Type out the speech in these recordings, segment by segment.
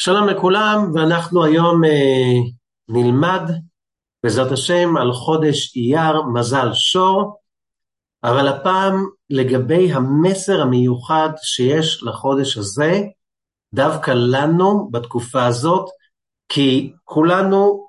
שלום לכולם, ואנחנו היום נלמד בעזרת השם על חודש אייר מזל שור, אבל הפעם לגבי המסר המיוחד שיש לחודש הזה, דווקא לנו בתקופה הזאת, כי כולנו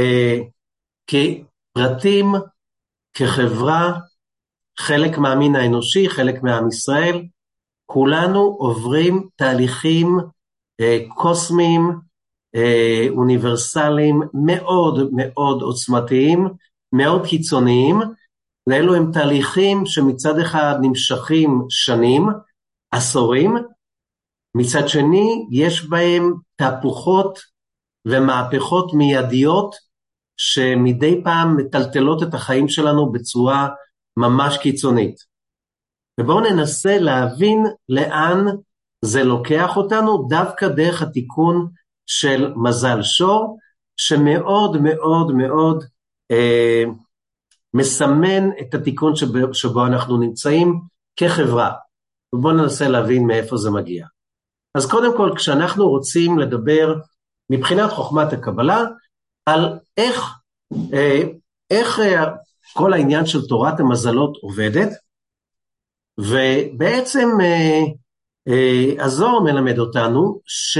כפרטים, כחברה, חלק מהמין האנושי, חלק מעם ישראל, כולנו עוברים תהליכים קוסמיים, אוניברסליים, מאוד מאוד עוצמתיים, מאוד קיצוניים. ואלו הם תהליכים שמצד אחד נמשכים שנים, עשורים, מצד שני יש בהם תהפוכות ומהפכות מיידיות, שמדי פעם מטלטלות את החיים שלנו בצורה ממש קיצונית. ובואו ננסה להבין לאן זה לוקח אותנו, דווקא דרך התיקון של מזל שור, שמאוד מאוד מאוד מסמן את התיקון שבו אנחנו נמצאים כחברה. ובואו ננסה להבין מאיפה זה מגיע. אז קודם כל, כשאנחנו רוצים לדבר מבחינת חוכמת הקבלה, על איך כל העניין של תורת המזלות עובדת, ובעצם הזוהר מלמד אותנו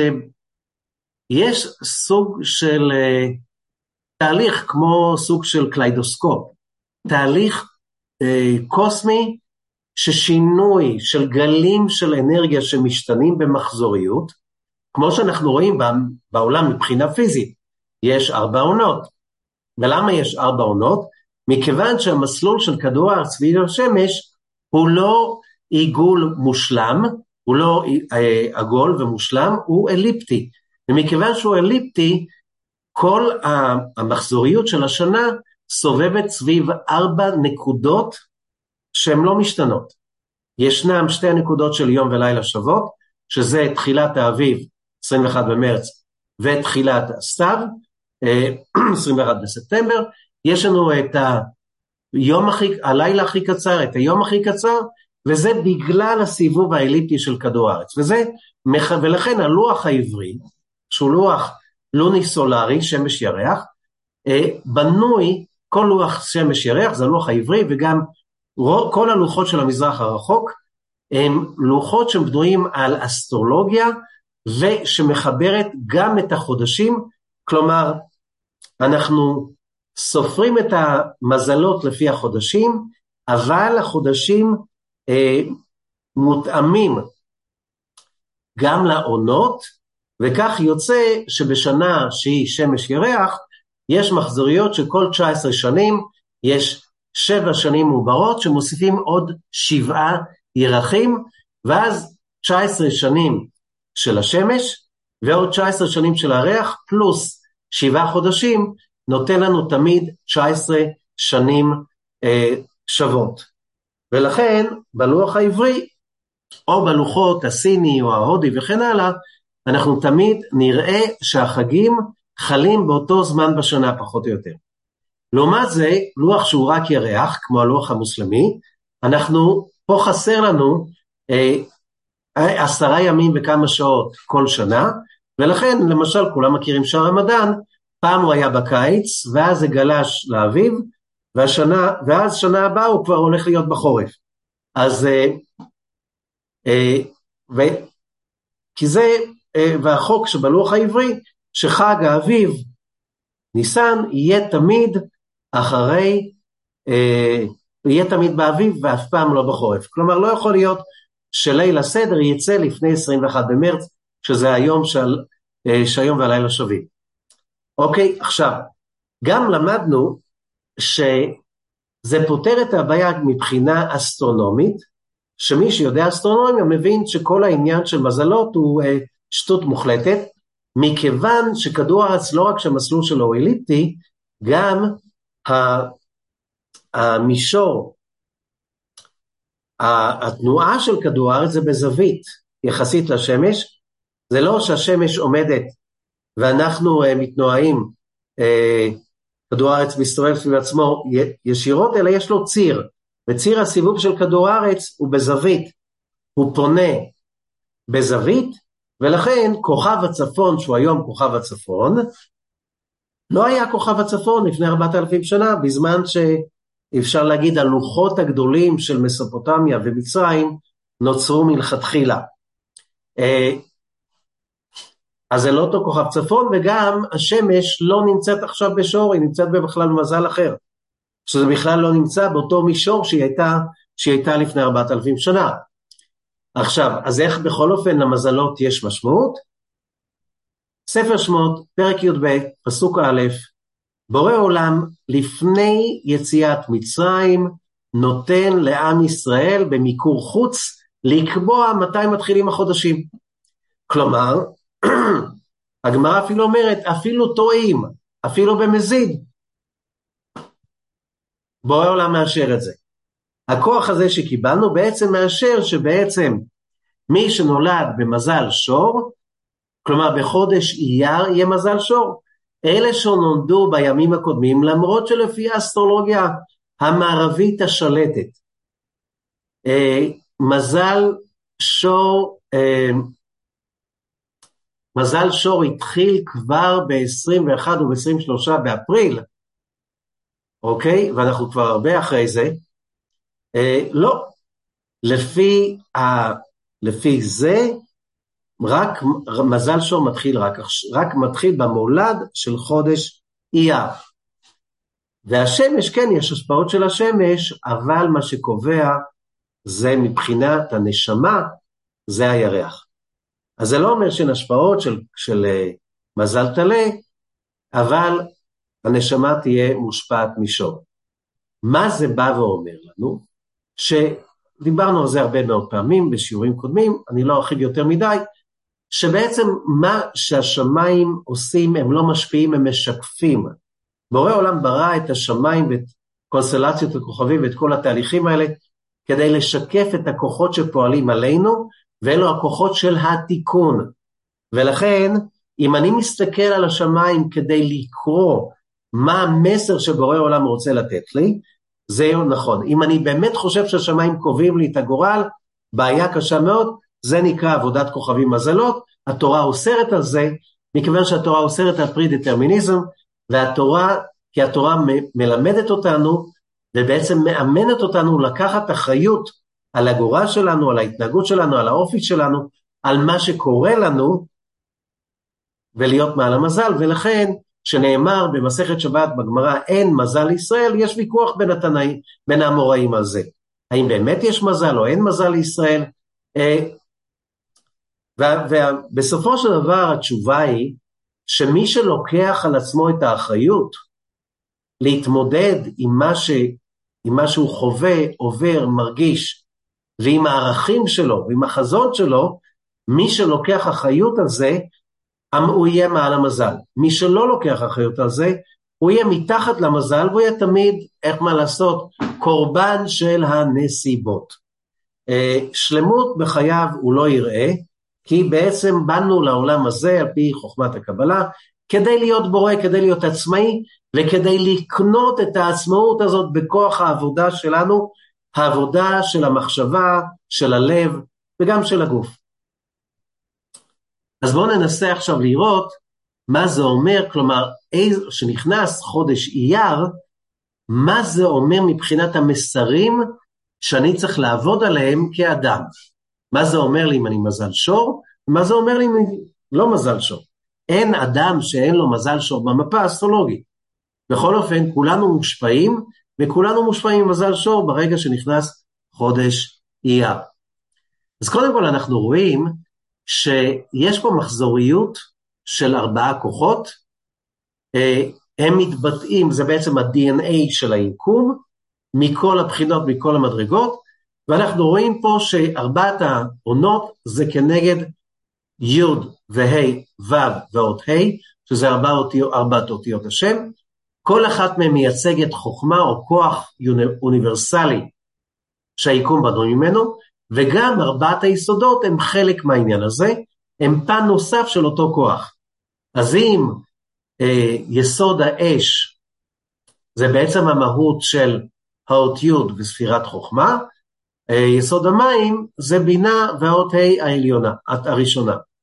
שיש סוג של תהליך כמו סוג של קליידוסקופ, תהליך קוסמי ששינוי של גלים של אנרגיה שמשתנים במחזוריות, כמו שאנחנו רואים בעולם מבחינה פיזית, יש 4 עונות. ולמה יש 4 עונות? מכיוון שהמסלול של כדור הארץ סביב השמש הוא לא עיגול מושלם, הוא לא עגול ומושלם, הוא אליפטי. ומכיוון שהוא אליפטי, כל המחזוריות של השנה סובבת סביב 4 נקודות שהן לא משתנות. ישנם 2 נקודות של יום ולילה שוות, שזה תחילת האביב, 21 במרץ, ותחילת הסתיו, 21 בספטמבר. יש לנו את הלילה הכי קצר, את היום הכי קצר, וזה בגלל הסיבוב האליפטי של כדור הארץ. ולכן הלוח העברי, שהוא לוח לוני סולרי, שמש ירח, בנוי, כל לוח שמש ירח, זה הלוח העברי, וגם כל הלוחות של המזרח הרחוק, הם לוחות שבנויים על אסטרולוגיה, ושמחברת גם את החודשים, כלומר, אנחנו סופרים את המזלות לפי החודשים, אבל החודשים מותאמים גם לעונות, וכך יוצא שבשנה שהיא שמש ירח, יש מחזוריות שכל 19 שנים, יש 7 שנים מעוברות, שמוסיפים עוד 7 ירחים, ואז 19 שנים של השמש, ועוד 19 שנים של הירח, פלוס 7 חודשים, נותן לנו תמיד 19 שנים שוות. ולכן בלוח העברי, או בלוחות הסיני או ההודי וכן הלאה, אנחנו תמיד נראה שהחגים חלים באותו זמן בשנה פחות או יותר. לעומת זה, לוח שהוא רק ירח, כמו הלוח המוסלמי, פה חסר לנו 10 ימים וכמה שעות כל שנה, ולכן למשל כולם מכירים שער רמדאן, פעם הוא היה בקיץ, ואז זה גלש לאביב, ואז שנה הבאה הוא כבר הולך להיות בחורף. אז, כי זה, והחוק שבלוח העברי, שחג האביב, ניסן, יהיה תמיד יהיה תמיד באביב, ואף פעם לא בחורף. כלומר, לא יכול להיות שליל הסדר יצא לפני 21 במרץ, שזה היום שהיום והלילה שווים. אוקיי, עכשיו, גם למדנו שזה פותר את הבעיה מבחינה אסטרונומית, שמי שיודע אסטרונומיה מבין שכל העניין של מזלות הוא שטות מוחלטת, מכיוון שכדור הארץ לא רק שהמסלול שלו הוא אליפטי, גם המישור, התנועה של כדור הארץ זה בזווית יחסית לשמש, זה לא שהשמש עומדת ואנחנו מתנועים, כדור הארץ מסתובב סביב עצמו ישירות, אלא יש לו ציר, וציר הסיבוב של כדור הארץ הוא בזווית, הוא פונה בזווית, ולכן כוכב הצפון, שהוא היום כוכב הצפון, לא היה כוכב הצפון לפני 4,000 שנה, בזמן שאפשר להגיד הלוחות הגדולים של מסופוטמיה ומצרים נוצרו מלכתחילה. אז זה לא אותו כוכב צפון, וגם השמש לא נמצאת עכשיו בשור, היא נמצאת בכלל במזל אחר, שזה בכלל לא נמצא באותו מישור שהיא הייתה לפני 4,000 שנה. עכשיו, אז איך בכל אופן למזלות יש משמעות? ספר שמות, פרק י"ב, פסוק א', בורא עולם לפני יציאת מצרים נותן לעם ישראל במיקור חוץ לקבוע מתי מתחילים החודשים. כלומר, הגמרא אפילו אומרת, אפילו טועים, אפילו במזיד, בורא עולם מאשר את זה. הכוח הזה שקיבלנו בעצם מאשר שבעצם מי שנולד במזל שור, כלומר בחודש אייר יהיה מזל שור. אלה שנולדו בימים הקודמים, למרות שלפי האסטרולוגיה המערבית השלטת, מזל שור התחיל כבר ב-21 וב-23 באפריל, אוקיי? ואנחנו כבר הרבה אחרי זה. לא, לפי זה, רק מזל שור מתחיל רק מתחיל במולד של חודש אייר. והשמש, כן, יש השפעות של השמש, אבל מה שקובע זה מבחינת הנשמה, זה הירח. אז זה לא אומר שהן השפעות של מזל תלה, אבל הנשמה תהיה מושפעת משור. מה זה בא ואומר לנו? שדיברנו על זה הרבה מאוד פעמים בשיעורים קודמים, אני לא ארחיב יותר מדי, שבעצם מה שהשמיים עושים הם לא משפיעים, הם משקפים. בורא עולם ברא את השמיים ואת קונסטלציות הכוכבים ואת כל התהליכים האלה, כדי לשקף את הכוחות שפועלים עלינו, ואלו הכוחות של התיקון. ולכן, אם אני מסתכל על השמיים כדי לקרוא מה המסר שבורא עולם רוצה לתת לי, זה נכון. אם אני באמת חושב שהשמיים קובעים לי את הגורל, בעיה קשה מאוד, זה נקרא עבודת כוכבים מזלות, התורה אוסרת על זה, מכיוון שהתורה אוסרת על פרי-דטרמיניזם, כי התורה מלמדת אותנו, ובעצם מאמנת אותנו לקחת אחריות על הגורל שלנו, על ההתנהגות שלנו, על האופי שלנו, על מה שקורה לנו, ולהיות מעל המזל. ולכן, שנאמר במסכת שבת בגמרא, אין מזל לישראל, יש ויכוח בין האמוראים על זה. האם באמת יש מזל או אין מזל לישראל? ובסופו של דבר התשובה היא, שמי שלוקח על עצמו את האחריות, להתמודד עם מה שהוא חווה, עובר, מרגיש, ועם הערכים שלו, ועם החזון שלו, מי שלוקח אחריות על זה, הוא יהיה מעל המזל. מי שלא לוקח אחריות על זה, הוא יהיה מתחת למזל, והוא יהיה תמיד, איך מה לעשות, קורבן של הנסיבות. שלמות בחייו הוא לא יראה, כי בעצם באנו לעולם הזה, על פי חוכמת הקבלה, כדי להיות בורא, כדי להיות עצמאי, וכדי לקנות את העצמאות הזאת בכוח העבודה שלנו, העבודה של המחשבה, של הלב, וגם של הגוף. אז בואו ננסה עכשיו לראות מה זה אומר, כלומר, שנכנס חודש אייר, מה זה אומר מבחינת המסרים שאני צריך לעבוד עליהם כאדם. מה זה אומר לי אם אני מזל שור, ומה זה אומר לי אם אני לא מזל שור. אין אדם שאין לו מזל שור במפה האסטרולוגית. בכל אופן, כולנו מושפעים, וכולנו מושפעים ממזל שור ברגע שנכנס חודש אייר. אז קודם כל אנחנו רואים שיש פה מחזוריות של 4 כוחות, הם מתבטאים, זה בעצם ה-DNA של היקום, מכל הבחינות, מכל המדרגות, ואנחנו רואים פה ש4 העונות זה כנגד י' וה' ו' ואות ה', שזה 4 אותיות השם, כל אחת מהן מייצגת חוכמה או כוח אוניברסלי שהיקום בנוי ממנו, וגם 4 היסודות הם חלק מהעניין הזה, הם פן נוסף של אותו כוח. אז אם יסוד האש, זה בעצם המהות של האות י' וספירת חוכמה, יסוד המים זה בינה והאות ה' העליונה, הראשונה.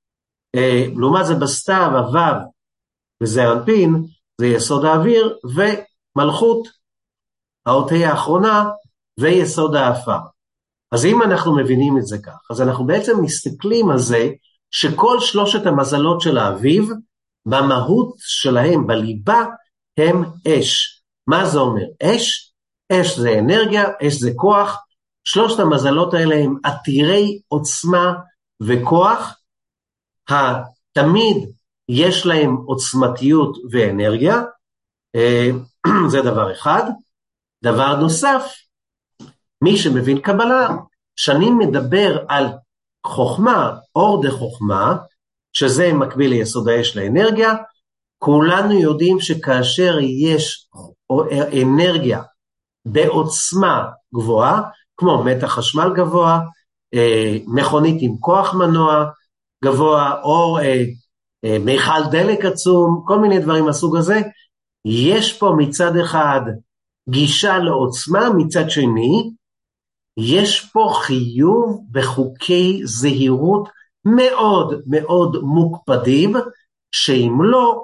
לעומת זה בסתיו, הוו וזה אנפין, זה יסוד האוויר, ומלכות, האות האחרונה, ויסוד האפר. אז אם אנחנו מבינים את זה כך, אז אנחנו בעצם מסתכלים על זה, שכל שלושת המזלות של האביב, במהות שלהם, בליבה, הם אש. מה זה אומר? אש? אש זה אנרגיה, אש זה כוח, שלושת המזלות האלה הם עתירי עוצמה וכוח, תמיד יש להם עוצמתיות ואנרגיה, זה דבר אחד. דבר נוסף, מי שמבין קבלה, שאני מדבר על חוכמה, אור דה חוכמה, שזה מקביל ליסוד האש לאנרגיה, כולנו יודעים שכאשר יש אנרגיה בעוצמה גבוהה, כמו מתח חשמל גבוה, מכונית עם כוח מנוע גבוה, או מיכל דלק עצום, כל מיני דברים מהסוג הזה, יש פה מצד אחד גישה לעוצמה, מצד שני, יש פה חיוב בחוקי זהירות מאוד מאוד מוקפדים, שאם לא,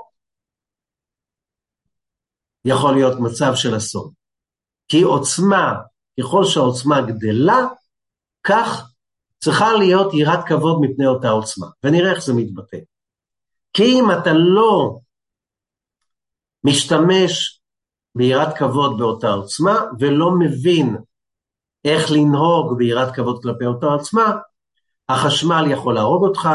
יכול להיות מצב של אסון. כי עוצמה, ככל שהעוצמה גדלה, כך צריכה להיות יראת כבוד מפני אותה עוצמה. ונראה איך זה מתבטא. כי אם אתה לא משתמש ביראת כבוד באותה עוצמה, ולא מבין איך לנהוג ביראת כבוד כלפי אותה עוצמה, החשמל יכול להרוג אותך,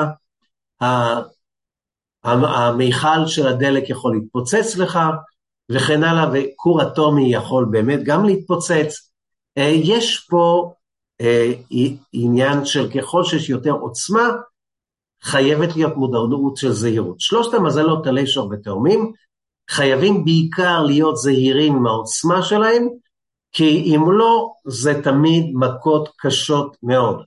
המיכל של הדלק יכול להתפוצץ לך, וכן הלאה, וכור אטומי יכול באמת גם להתפוצץ. יש פה עניין של ככל שיש יותר עוצמה, חייבת להיות מודעות של זהירות. שלושת המזלות טלי שור ותאומים, חייבים בעיקר להיות זהירים עם העוצמה שלהם, כי אם לא, זה תמיד מכות קשות מאוד.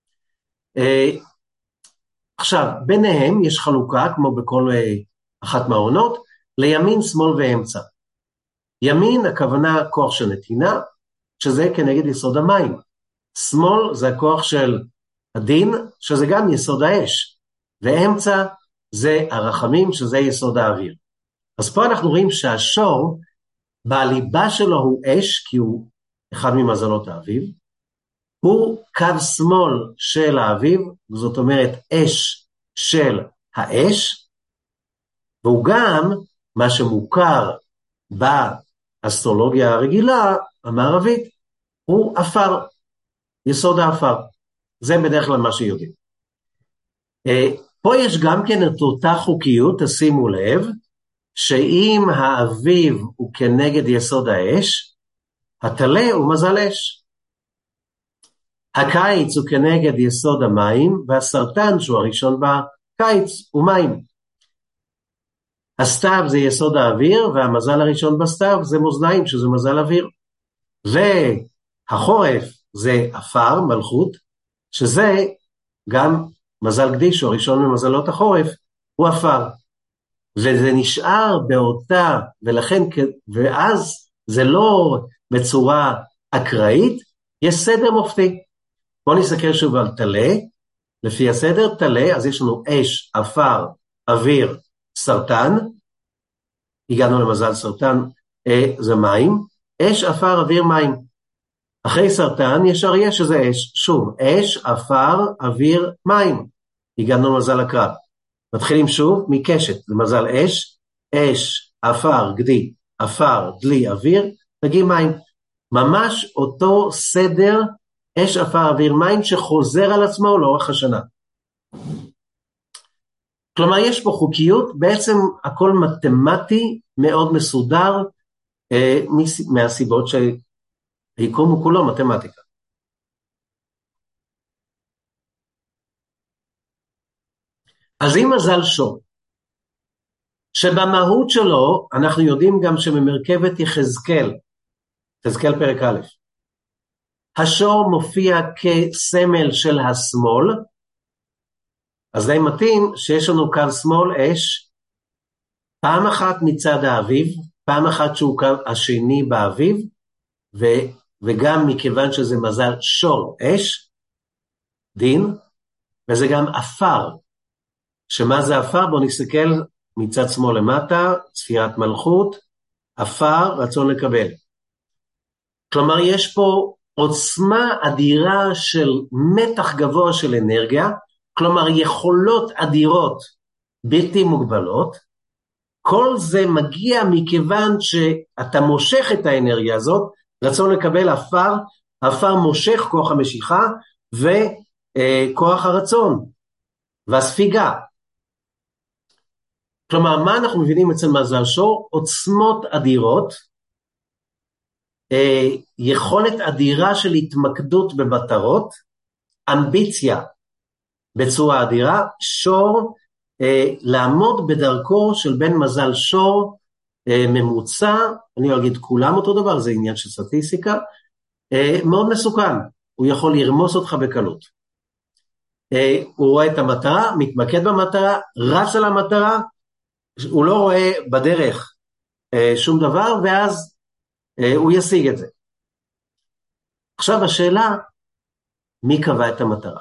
עכשיו, ביניהם יש חלוקה, כמו בכל אחת מהעונות, לימין, שמאל ואמצע. ימין, הכוונה כוח של נתינה, שזה כנגד יסוד המים. שמאל זה הכוח של הדין, שזה גם יסוד האש. ואמצע זה הרחמים, שזה יסוד האוויר. אז פה אנחנו רואים שהשור, בליבה שלו הוא אש, כי הוא אחד ממזלות האביב, הוא קו שמאל של האביב, זאת אומרת אש של האש, והוא גם מה שמוכר באסטרולוגיה הרגילה, המערבית, הוא אפר, יסוד האפר. זה בדרך כלל מה שיודעים. פה יש גם כן את אותה חוקיות, תשימו לב, שאם האביב הוא כנגד יסוד האש, הטלה הוא מזל אש. הקיץ הוא כנגד יסוד המים, והסרטן שהוא הראשון בקיץ הוא מים. הסתיו זה יסוד האוויר, והמזל הראשון בסתיו זה מאזניים, שזה מזל אוויר. והחורף זה אפר, מלכות, שזה גם מזל קדיש, הוא הראשון ממזלות החורף, הוא אפר. וזה נשאר באותה, ואז זה לא בצורה אקראית, יש סדר מופתי. בואו נסתכל שוב על תלה, לפי הסדר תלה, אז יש לנו אש, אפר, אוויר, סרטן, הגענו למזל סרטן, זה מים, אש, אפר, אוויר, מים. אחרי סרטן יש אריה שזה אש, שוב, אש, אפר, אוויר, מים, הגענו למזל הקרב. מתחילים שוב מקשת, זה מזל אש, אש, אפר, גדי, אפר, דלי, אוויר, מגיעים מים. ממש אותו סדר, אש, אפר, אוויר, מים, שחוזר על עצמו לאורך השנה. כלומר, יש פה חוקיות, בעצם הכל מתמטי, מאוד מסודר, מהסיבות שהיקום הוא כולו מתמטיקה. אז אם מזל שור, שבמהות שלו, אנחנו יודעים גם שממרכבת יחזקאל, יחזקאל פרק א', השור מופיע כסמל של השמאל, אז די מתאים שיש לנו קו שמאל אש, פעם אחת מצד האביב, פעם אחת שהוא קו השני באביב, וגם מכיוון שזה מזל שור אש, דין, וזה גם אפר, שמה זה אפר? בואו נסתכל מצד שמאל למטה, ספירת מלכות, אפר, רצון לקבל. כלומר, יש פה עוצמה אדירה של מתח גבוה של אנרגיה, כלומר, יכולות אדירות בלתי מוגבלות, כל זה מגיע מכיוון שאתה מושך את האנרגיה הזאת, רצון לקבל אפר, אפר מושך כוח המשיכה, וכוח הרצון, והספיגה. כלומר, מה אנחנו מבינים אצל מזל שור? עוצמות אדירות, יכולת אדירה של התמקדות במטרות, אמביציה בצורה אדירה, שור, לעמוד בדרכו של בן מזל שור ממוצע, אני לא אגיד כולם אותו דבר, זה עניין של סטטיסטיקה, מאוד מסוכן, הוא יכול לרמוס אותך בקלות. הוא רואה את המטרה, מתמקד במטרה, רץ על המטרה, הוא לא רואה בדרך שום דבר, ואז הוא ישיג את זה. עכשיו השאלה, מי קבע את המטרה?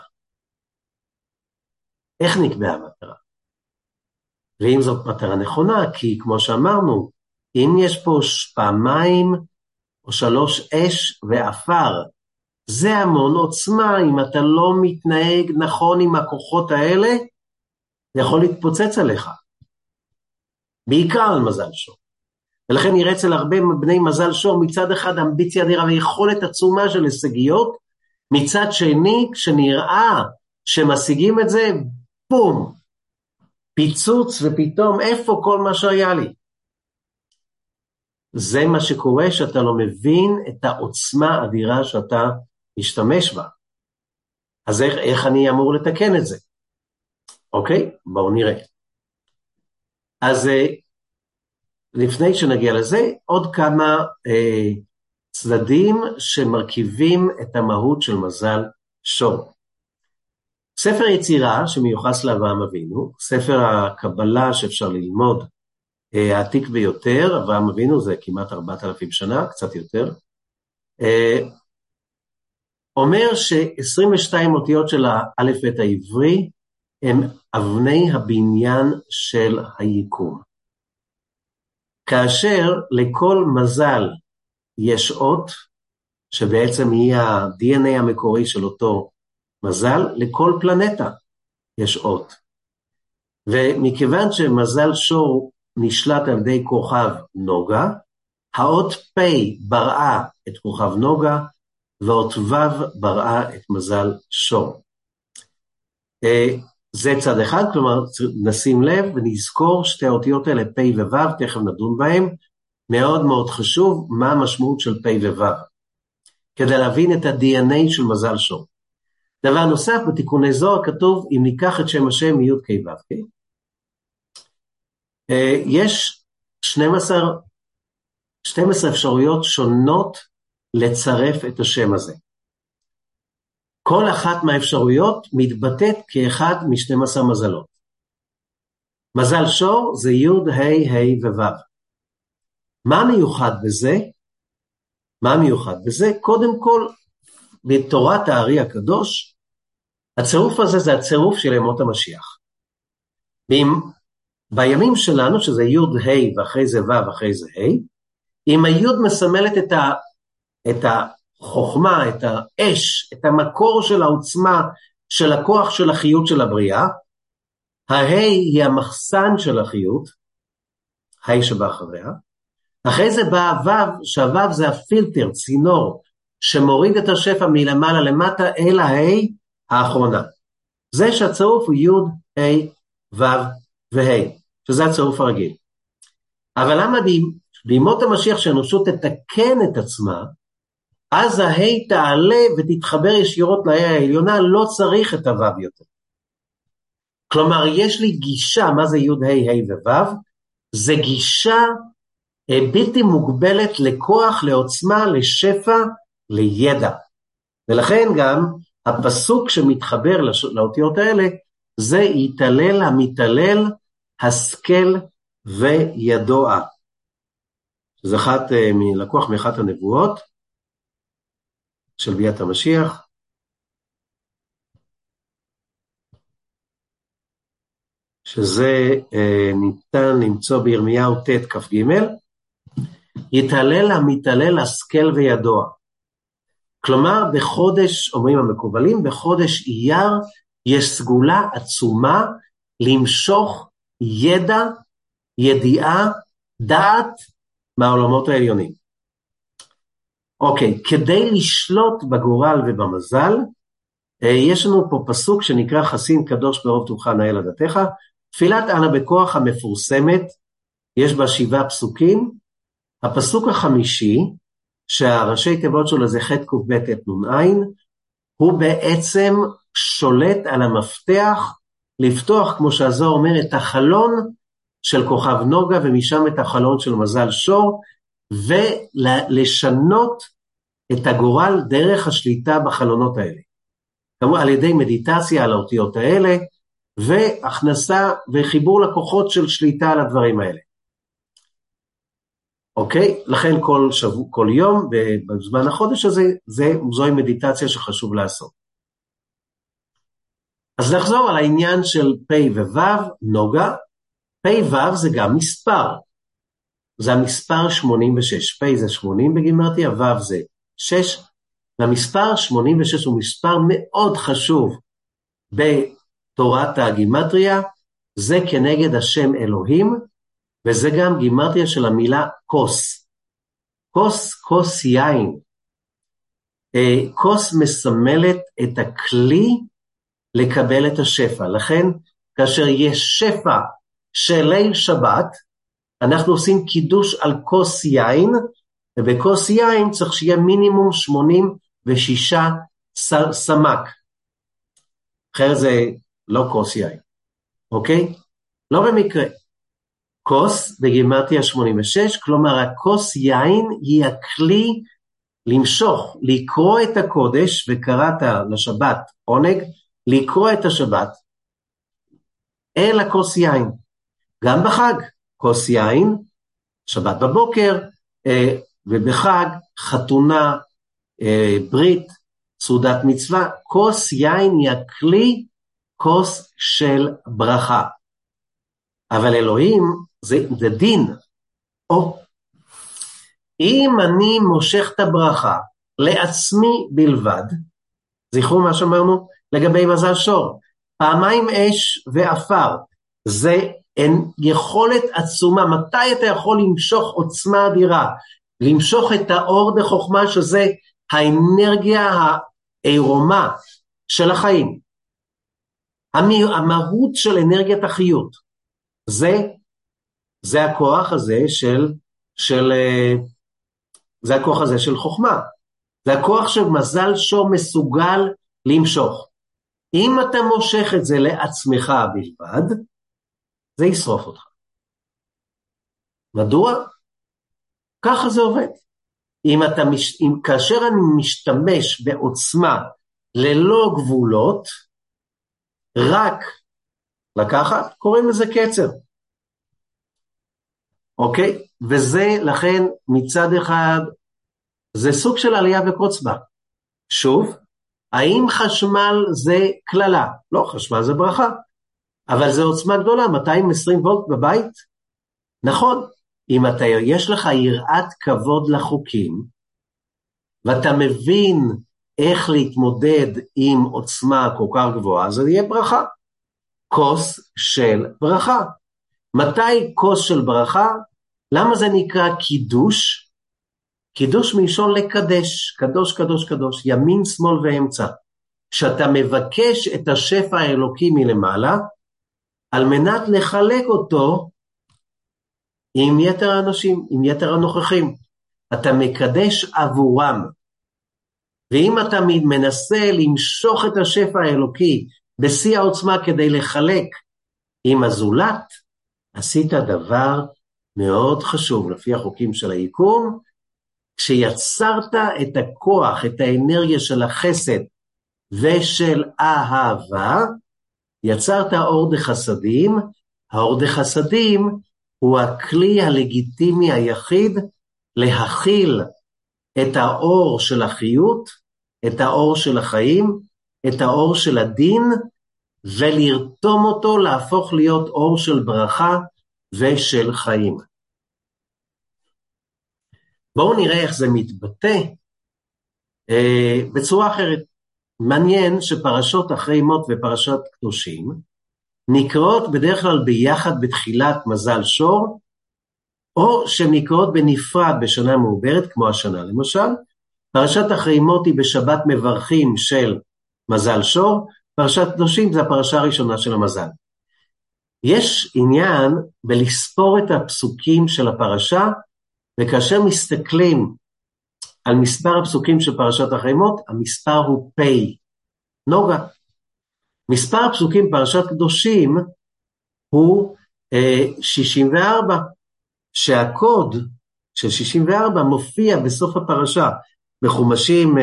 איך נקבעה המטרה? ואם זאת מטרה נכונה, כי כמו שאמרנו, אם יש פה פעמיים או 3 אש ואפר, זה המון עוצמה, אם אתה לא מתנהג נכון עם הכוחות האלה, זה יכול להתפוצץ עליך. בעיקר על מזל שור. ולכן נראה אצל הרבה בני מזל שור, מצד אחד אמביציה אדירה ויכולת עצומה של הישגיות, מצד שני, כשנראה שמשיגים את זה, בום, פיצוץ ופתאום איפה כל מה שהיה לי. זה מה שקורה שאתה לא מבין את העוצמה האדירה שאתה משתמש בה. אז איך אני אמור לתקן את זה? אוקיי, בואו נראה. אז לפני שנגיע לזה, עוד כמה צדדים שמרכיבים את המהות של מזל שור. ספר יצירה שמיוחס לאברהם אבינו, ספר הקבלה שאפשר ללמוד, העתיק ביותר, אברהם אבינו זה כמעט 4,000 שנה, קצת יותר, אומר ש-22 אותיות של האלף בית העברי, הם אבני הבניין של היקום. כאשר לכל מזל יש אות, שבעצם היא ה-DNA המקורי של אותו מזל, לכל פלנטה יש אות. ומכיוון שמזל שור נשלט על ידי כוכב נוגה, האות פ' בראה את כוכב נוגה, ואות ו' בראה את מזל שור. זה צד אחד, כלומר נשים לב ונזכור שתי האותיות האלה, פ' וו', תכף נדון בהם, מאוד מאוד חשוב מה המשמעות של פ' וו', כדי להבין את ה-DNA של מזל שור. דבר נוסף, בתיקוני זוהר כתוב, אם ניקח את שם השם י' כ' ו' כ', יש 12 אפשרויות שונות לצרף את השם הזה. כל אחת מהאפשרויות מתבטאת כאחד מ-12 מזלות. מזל שור זה י' ה' ה' וו'. מה מיוחד בזה? מה מיוחד בזה? קודם כל, בתורת הארי הקדוש, הצירוף הזה זה הצירוף של ימות המשיח. בימים שלנו, שזה י' ה' ואחרי זה ו' ואחרי זה ה', אם הי' מסמלת את החוכמה, את האש, את המקור של העוצמה, של הכוח של החיות של הבריאה, הה' היא המחסן של החיות, ה' שבאחריה, אחרי זה בא הו', שהו' זה הפילטר, צינור, שמוריד את השפע מלמעלה למטה אל הה' האחרונה. זה שהצירוף הוא י' ה' ו' וה', שזה הצירוף הרגיל. אבל למה בימות המשיח שהאנושות תתקן את עצמה, אז הה' תעלה ותתחבר ישירות לה' העליונה, לא צריך את הו' יותר. כלומר, יש לי גישה, מה זה י' ה' ה' וו'? זה גישה בלתי מוגבלת לכוח, לעוצמה, לשפע, לידע. ולכן גם הפסוק שמתחבר לאותיות האלה, זה יתעלל המתעלל, השכל וידוע. זה לקוח מאחת הנבואות של ביאת המשיח. שזה ניתן למצוא בירמיהו ט' כ"ג, יתהלל המתהלל השכל וידוע. כלומר, בחודש, אומרים המקובלים, בחודש אייר יש סגולה עצומה למשוך ידע, ידיעה, דעת מהעולמות העליונים. אוקיי, כדי לשלוט בגורל ובמזל, יש לנו פה פסוק שנקרא חסין קדוש ברוב טובך נאה לדעתך, תפילת אנא בכוח המפורסמת, יש בה 7 פסוקים, הפסוק החמישי, שהראשי תיבות שלו זה ח' ק' ב' את נ' עין, הוא בעצם שולט על המפתח, לפתוח כמו שהזוהר אומר את החלון של כוכב נוגה, ומשם את החלון של מזל שור, ולשנות את הגורל דרך השליטה בחלונות האלה. כמובן על ידי מדיטציה על האותיות האלה, והכנסה וחיבור לקוחות של שליטה על הדברים האלה. אוקיי? לכן כל יום, בזמן החודש הזה, זוהי מדיטציה שחשוב לעשות. אז נחזור על העניין של פ' וו', נוגה. פ' ו' זה גם מספר. זה המספר 86. פ' זה 80 בגימטריה, ו' זה 6. והמספר 86 הוא מספר מאוד חשוב בתורת הגימטריה, זה כנגד השם אלוהים, וזה גם גימטריה של המילה כוס. כוס יין. כוס מסמלת את הכלי לקבל את השפע. לכן, כאשר יש שפע של ליל שבת, אנחנו עושים קידוש על כוס יין, ובכוס יין צריך שיהיה מינימום 86 סמק. אחרת זה לא כוס יין. אוקיי? לא במקרה. כוס בגימטריה 86, כלומר הכוס יין היא הכלי למשוך, לקרוא את הקודש, וקראת לשבת עונג, לקרוא את השבת אל הכוס יין. גם בחג, כוס יין, שבת בבוקר, ובחג חתונה, ברית, סעודת מצווה, כוס יין היא הכלי, כוס של ברכה. אבל אלוהים זה דין. אם אני מושך את הברכה לעצמי בלבד, זכרו מה שאמרנו לגבי מזל שור, פעמיים אש ואפר, זה אין יכולת עצומה. מתי אתה יכול למשוך עוצמה אדירה? למשוך את האור בחוכמה, שזה האנרגיה העירומה של החיים. המהות של אנרגיית החיות. זה הכוח הזה זה הכוח הזה של חוכמה. זה הכוח שמזל שור מסוגל למשוך. אם אתה מושך את זה לעצמך בלבד, זה ישרוף אותך. מדוע? ככה זה עובד. כאשר אני משתמש בעוצמה ללא גבולות, רק לקחת, קוראים לזה קצר. אוקיי? וזה לכן מצד אחד, זה סוג של עלייה וקוץ בה. שוב, האם חשמל זה כללה? לא, חשמל זה ברכה. אבל זה עוצמה גדולה, 220 וולט בבית? נכון, אם יש לך יראת כבוד לחוקים, ואתה מבין איך להתמודד עם עוצמה כל כך גבוהה, זה יהיה ברכה. כוס של ברכה. מתי כוס של ברכה? למה זה נקרא קידוש? קידוש מלשון לקדש, קדוש קדוש קדוש, ימין שמאל ואמצע. שאתה מבקש את השפע האלוקי מלמעלה, על מנת לחלק אותו עם יתר האנשים, עם יתר הנוכחים. אתה מקדש עבורם. ואם אתה מנסה למשוך את השפע האלוקי בשיא העוצמה כדי לחלק עם הזולת, עשית דבר מאוד חשוב לפי החוקים של היקום, כשיצרת את הכוח, את האנרגיה של החסד ושל אהבה, יצרת אור דחסדים. האור דחסדים הוא הכלי הלגיטימי היחיד להכיל את האור של החיות, את האור של החיים, את האור של הדין, ולרתום אותו להפוך להיות אור של ברכה ושל חיים. בואו נראה איך זה מתבטא בצורה אחרת. מעניין שפרשות אחרי מות ופרשות קדושים נקראות בדרך כלל ביחד בתחילת מזל שור, או שנקראות בנפרד בשנה מעוברת, כמו השנה למשל. פרשת אחרי מות היא בשבת מברכים של מזל שור, פרשת קדושים זה הפרשה הראשונה של המזל. יש עניין בלספור את הפסוקים של הפרשה, וכאשר מסתכלים על מספר הפסוקים של פרשת אחרי מות, המספר הוא פי, נוגה. מספר הפסוקים פרשת קדושים הוא 64, שהקוד של 64 מופיע בסוף הפרשה, בחומשים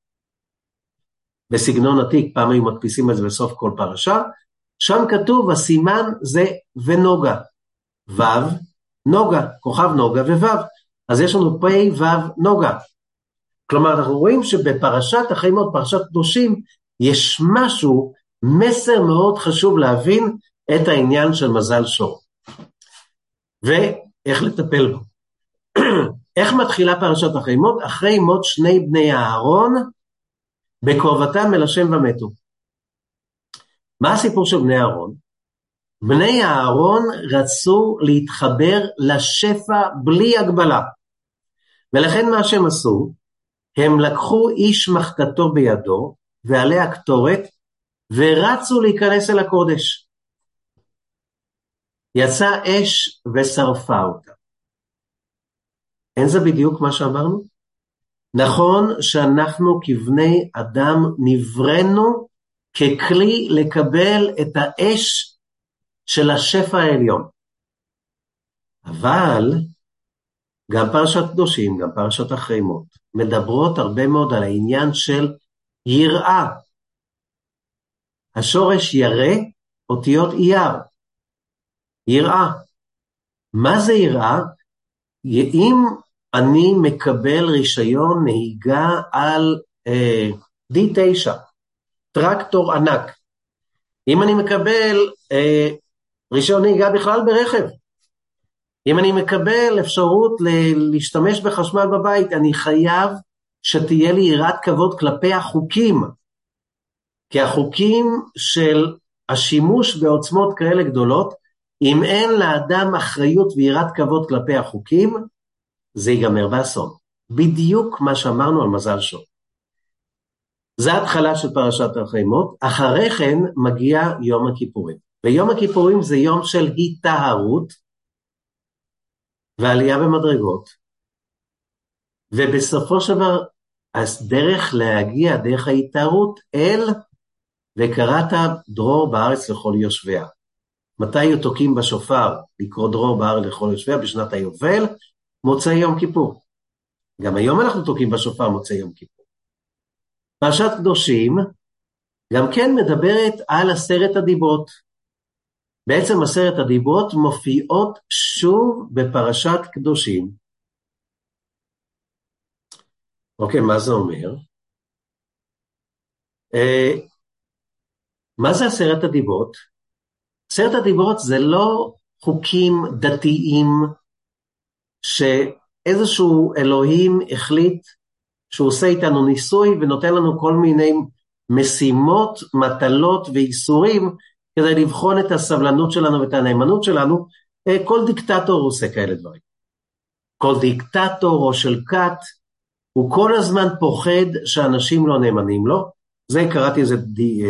בסגנון עתיק, פעם היו מדפיסים את זה בסוף כל פרשה, שם כתוב הסימן זה ונוגה, ו' נוגה, כוכב נוגה וו', אז יש לנו פי ו' נוגה. כלומר אנחנו רואים שבפרשת אחרי מות, פרשת קדושים, יש משהו, מסר מאוד חשוב להבין את העניין של מזל שור. ואיך לטפל בו. איך מתחילה פרשת אחרי מות? אחרי מות שני בני אהרון, בקרבתם אל השם ומתו. מה הסיפור של בני אהרון? בני אהרון רצו להתחבר לשפע בלי הגבלה. ולכן מה שהם עשו, הם לקחו איש מחתתו בידו, ועליה קטורת, ורצו להיכנס אל הקודש. יצא אש ושרפה אותה. אין זה בדיוק מה שאמרנו? נכון שאנחנו כבני אדם נברנו ככלי לקבל את האש של השפע העליון. אבל גם פרשת קדושים, גם פרשת אחרי מות, מדברות הרבה מאוד על העניין של יראה. השורש ירא, אותיות אייר. יראה. מה זה יראה? אם אני מקבל רישיון נהיגה על D9, טרקטור ענק, אם אני מקבל רישיון נהיגה בכלל ברכב, אם אני מקבל אפשרות להשתמש בחשמל בבית, אני חייב שתהיה לי יראת כבוד כלפי החוקים, כי החוקים של השימוש בעוצמות כאלה גדולות, אם אין לאדם אחריות ויראת כבוד כלפי החוקים, זה ייגמר באסון. בדיוק מה שאמרנו על מזל שור. זה התחלה של פרשת אחרי מות, אחרי כן מגיע יום הכיפורים. ויום הכיפורים זה יום של היטהרות, ועלייה במדרגות, ובסופו של דבר, אז דרך להגיע, דרך ההיטהרות, אל וקראת דרור בארץ לכל יושביה. מתי היו תוקעים בשופר לקרוא דרור בארץ לכל יושביה? בשנת היובל, מוצאי יום כיפור. גם היום אנחנו תוקעים בשופר מוצאי יום כיפור. פרשת קדושים גם כן מדברת על 10 הדיברות. בעצם 10 הדיברות מופיעות שוב בפרשת קדושים. אוקיי, מה זה אומר? מה זה 10 הדיברות? 10 הדיברות זה לא חוקים דתיים שאיזשהו אלוהים החליט שהוא עושה איתנו ניסוי ונותן לנו כל מיני משימות, מטלות ואיסורים כדי לבחון את הסבלנות שלנו ואת הנאמנות שלנו. כל דיקטטור עושה כאלה דברים. כל דיקטטור או של כת, הוא כל הזמן פוחד שאנשים לא נאמנים לו. זה קראתי איזה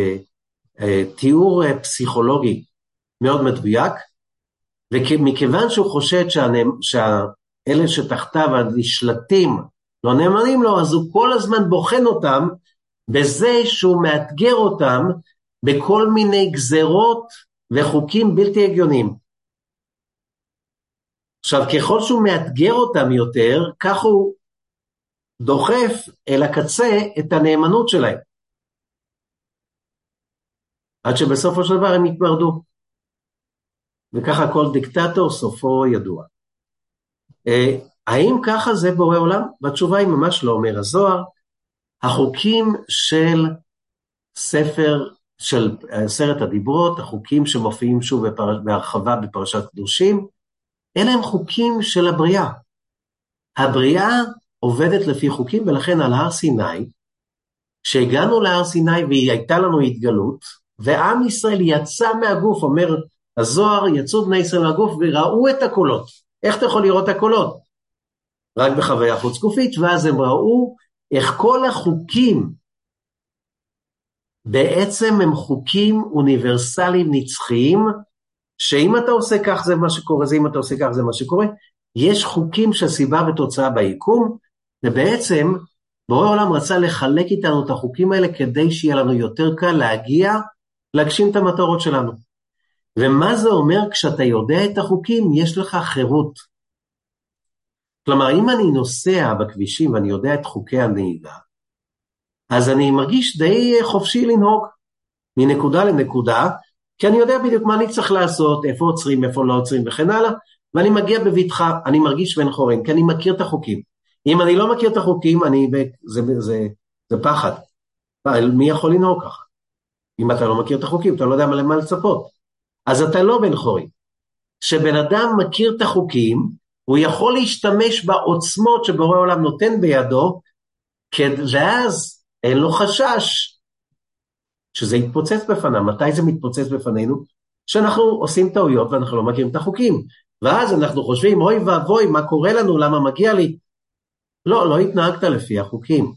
תיאור פסיכולוגי מאוד מדויק, ומכיוון שהוא חושד שאלה שתחתיו הנשלטים לא נאמנים לו, אז הוא כל הזמן בוחן אותם בזה שהוא מאתגר אותם בכל מיני גזרות וחוקים בלתי הגיוניים. עכשיו, ככל שהוא מאתגר אותם יותר, כך הוא דוחף אל הקצה את הנאמנות שלהם. עד שבסופו של דבר הם יתמרדו. וככה כל דיקטטור סופו ידוע. האם ככה זה בורא עולם? והתשובה היא ממש לא, אומר הזוהר. החוקים של ספר של 10 הדיברות, החוקים שמופיעים שוב בהרחבה בפרשת קדושים, אלה הם חוקים של הבריאה. הבריאה עובדת לפי חוקים, ולכן על הר סיני, שהגענו להר סיני והייתה לנו התגלות, ועם ישראל יצא מהגוף, אומר הזוהר, יצאו בני ישראל מהגוף וראו את הקולות. איך אתה יכול לראות את הקולות? רק בחוויה חוץ גופית, ואז הם ראו איך כל החוקים, בעצם הם חוקים אוניברסליים נצחיים, שאם אתה עושה כך זה מה שקורה, זה אם אתה עושה כך זה מה שקורה, יש חוקים של סיבה ותוצאה ביקום, ובעצם בורא עולם רצה לחלק איתנו את החוקים האלה, כדי שיהיה לנו יותר קל להגשים את המטרות שלנו. ומה זה אומר כשאתה יודע את החוקים? יש לך חירות. כלומר, אם אני נוסע בכבישים ואני יודע את חוקי הנהיגה, אז אני מרגיש די חופשי לנהוג מנקודה לנקודה, כי אני יודע בדיוק מה אני צריך לעשות, איפה עוצרים, איפה לא עוצרים וכן הלאה, ואני מגיע בבטחה, אני מרגיש בן חורין, כי אני מכיר את החוקים. אם אני לא מכיר את החוקים, זה פחד. מי יכול לנהוג ככה? אם אתה לא מכיר את החוקים, אתה לא יודע למה לצפות. אז אתה לא בן חורין. כשבן אדם מכיר את החוקים, הוא יכול להשתמש בעוצמות שבורא עולם נותן בידו, ואז אין לו חשש שזה יתפוצץ בפניו. מתי זה מתפוצץ בפנינו? שאנחנו עושים טעויות ואנחנו לא מכירים את החוקים. ואז אנחנו חושבים, אוי ואבוי, מה קורה לנו, למה מגיע לי? לא התנהגת לפי החוקים.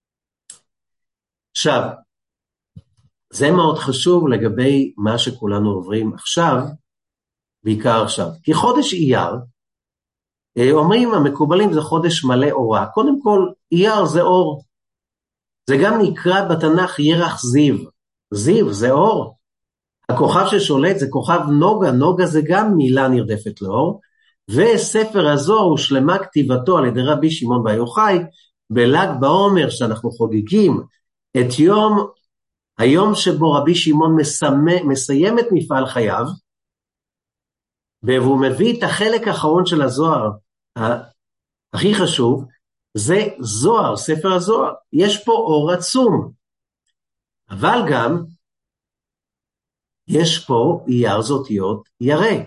עכשיו, זה מאוד חשוב לגבי מה שכולנו עוברים עכשיו, בעיקר עכשיו. כי חודש אייר, אומרים המקובלים זה חודש מלא אורה. קודם כל, אייר זה אור. זה גם נקרא בתנ"ך ירח זיו. זיו זה אור. הכוכב ששולט זה כוכב נוגה. נוגה זה גם מילה נרדפת לאור. וספר הזוהר הושלמה כתיבתו על ידי רבי שמעון בר יוחאי, בל"ג בעומר שאנחנו חוגגים את היום שבו רבי שמעון מסיים את מפעל חייו, והוא מביא את החלק האחרון של הזוהר, הכי חשוב, זה זוהר, ספר הזוהר. יש פה אור עצום, אבל גם יש פה אייר זאתיות ירא,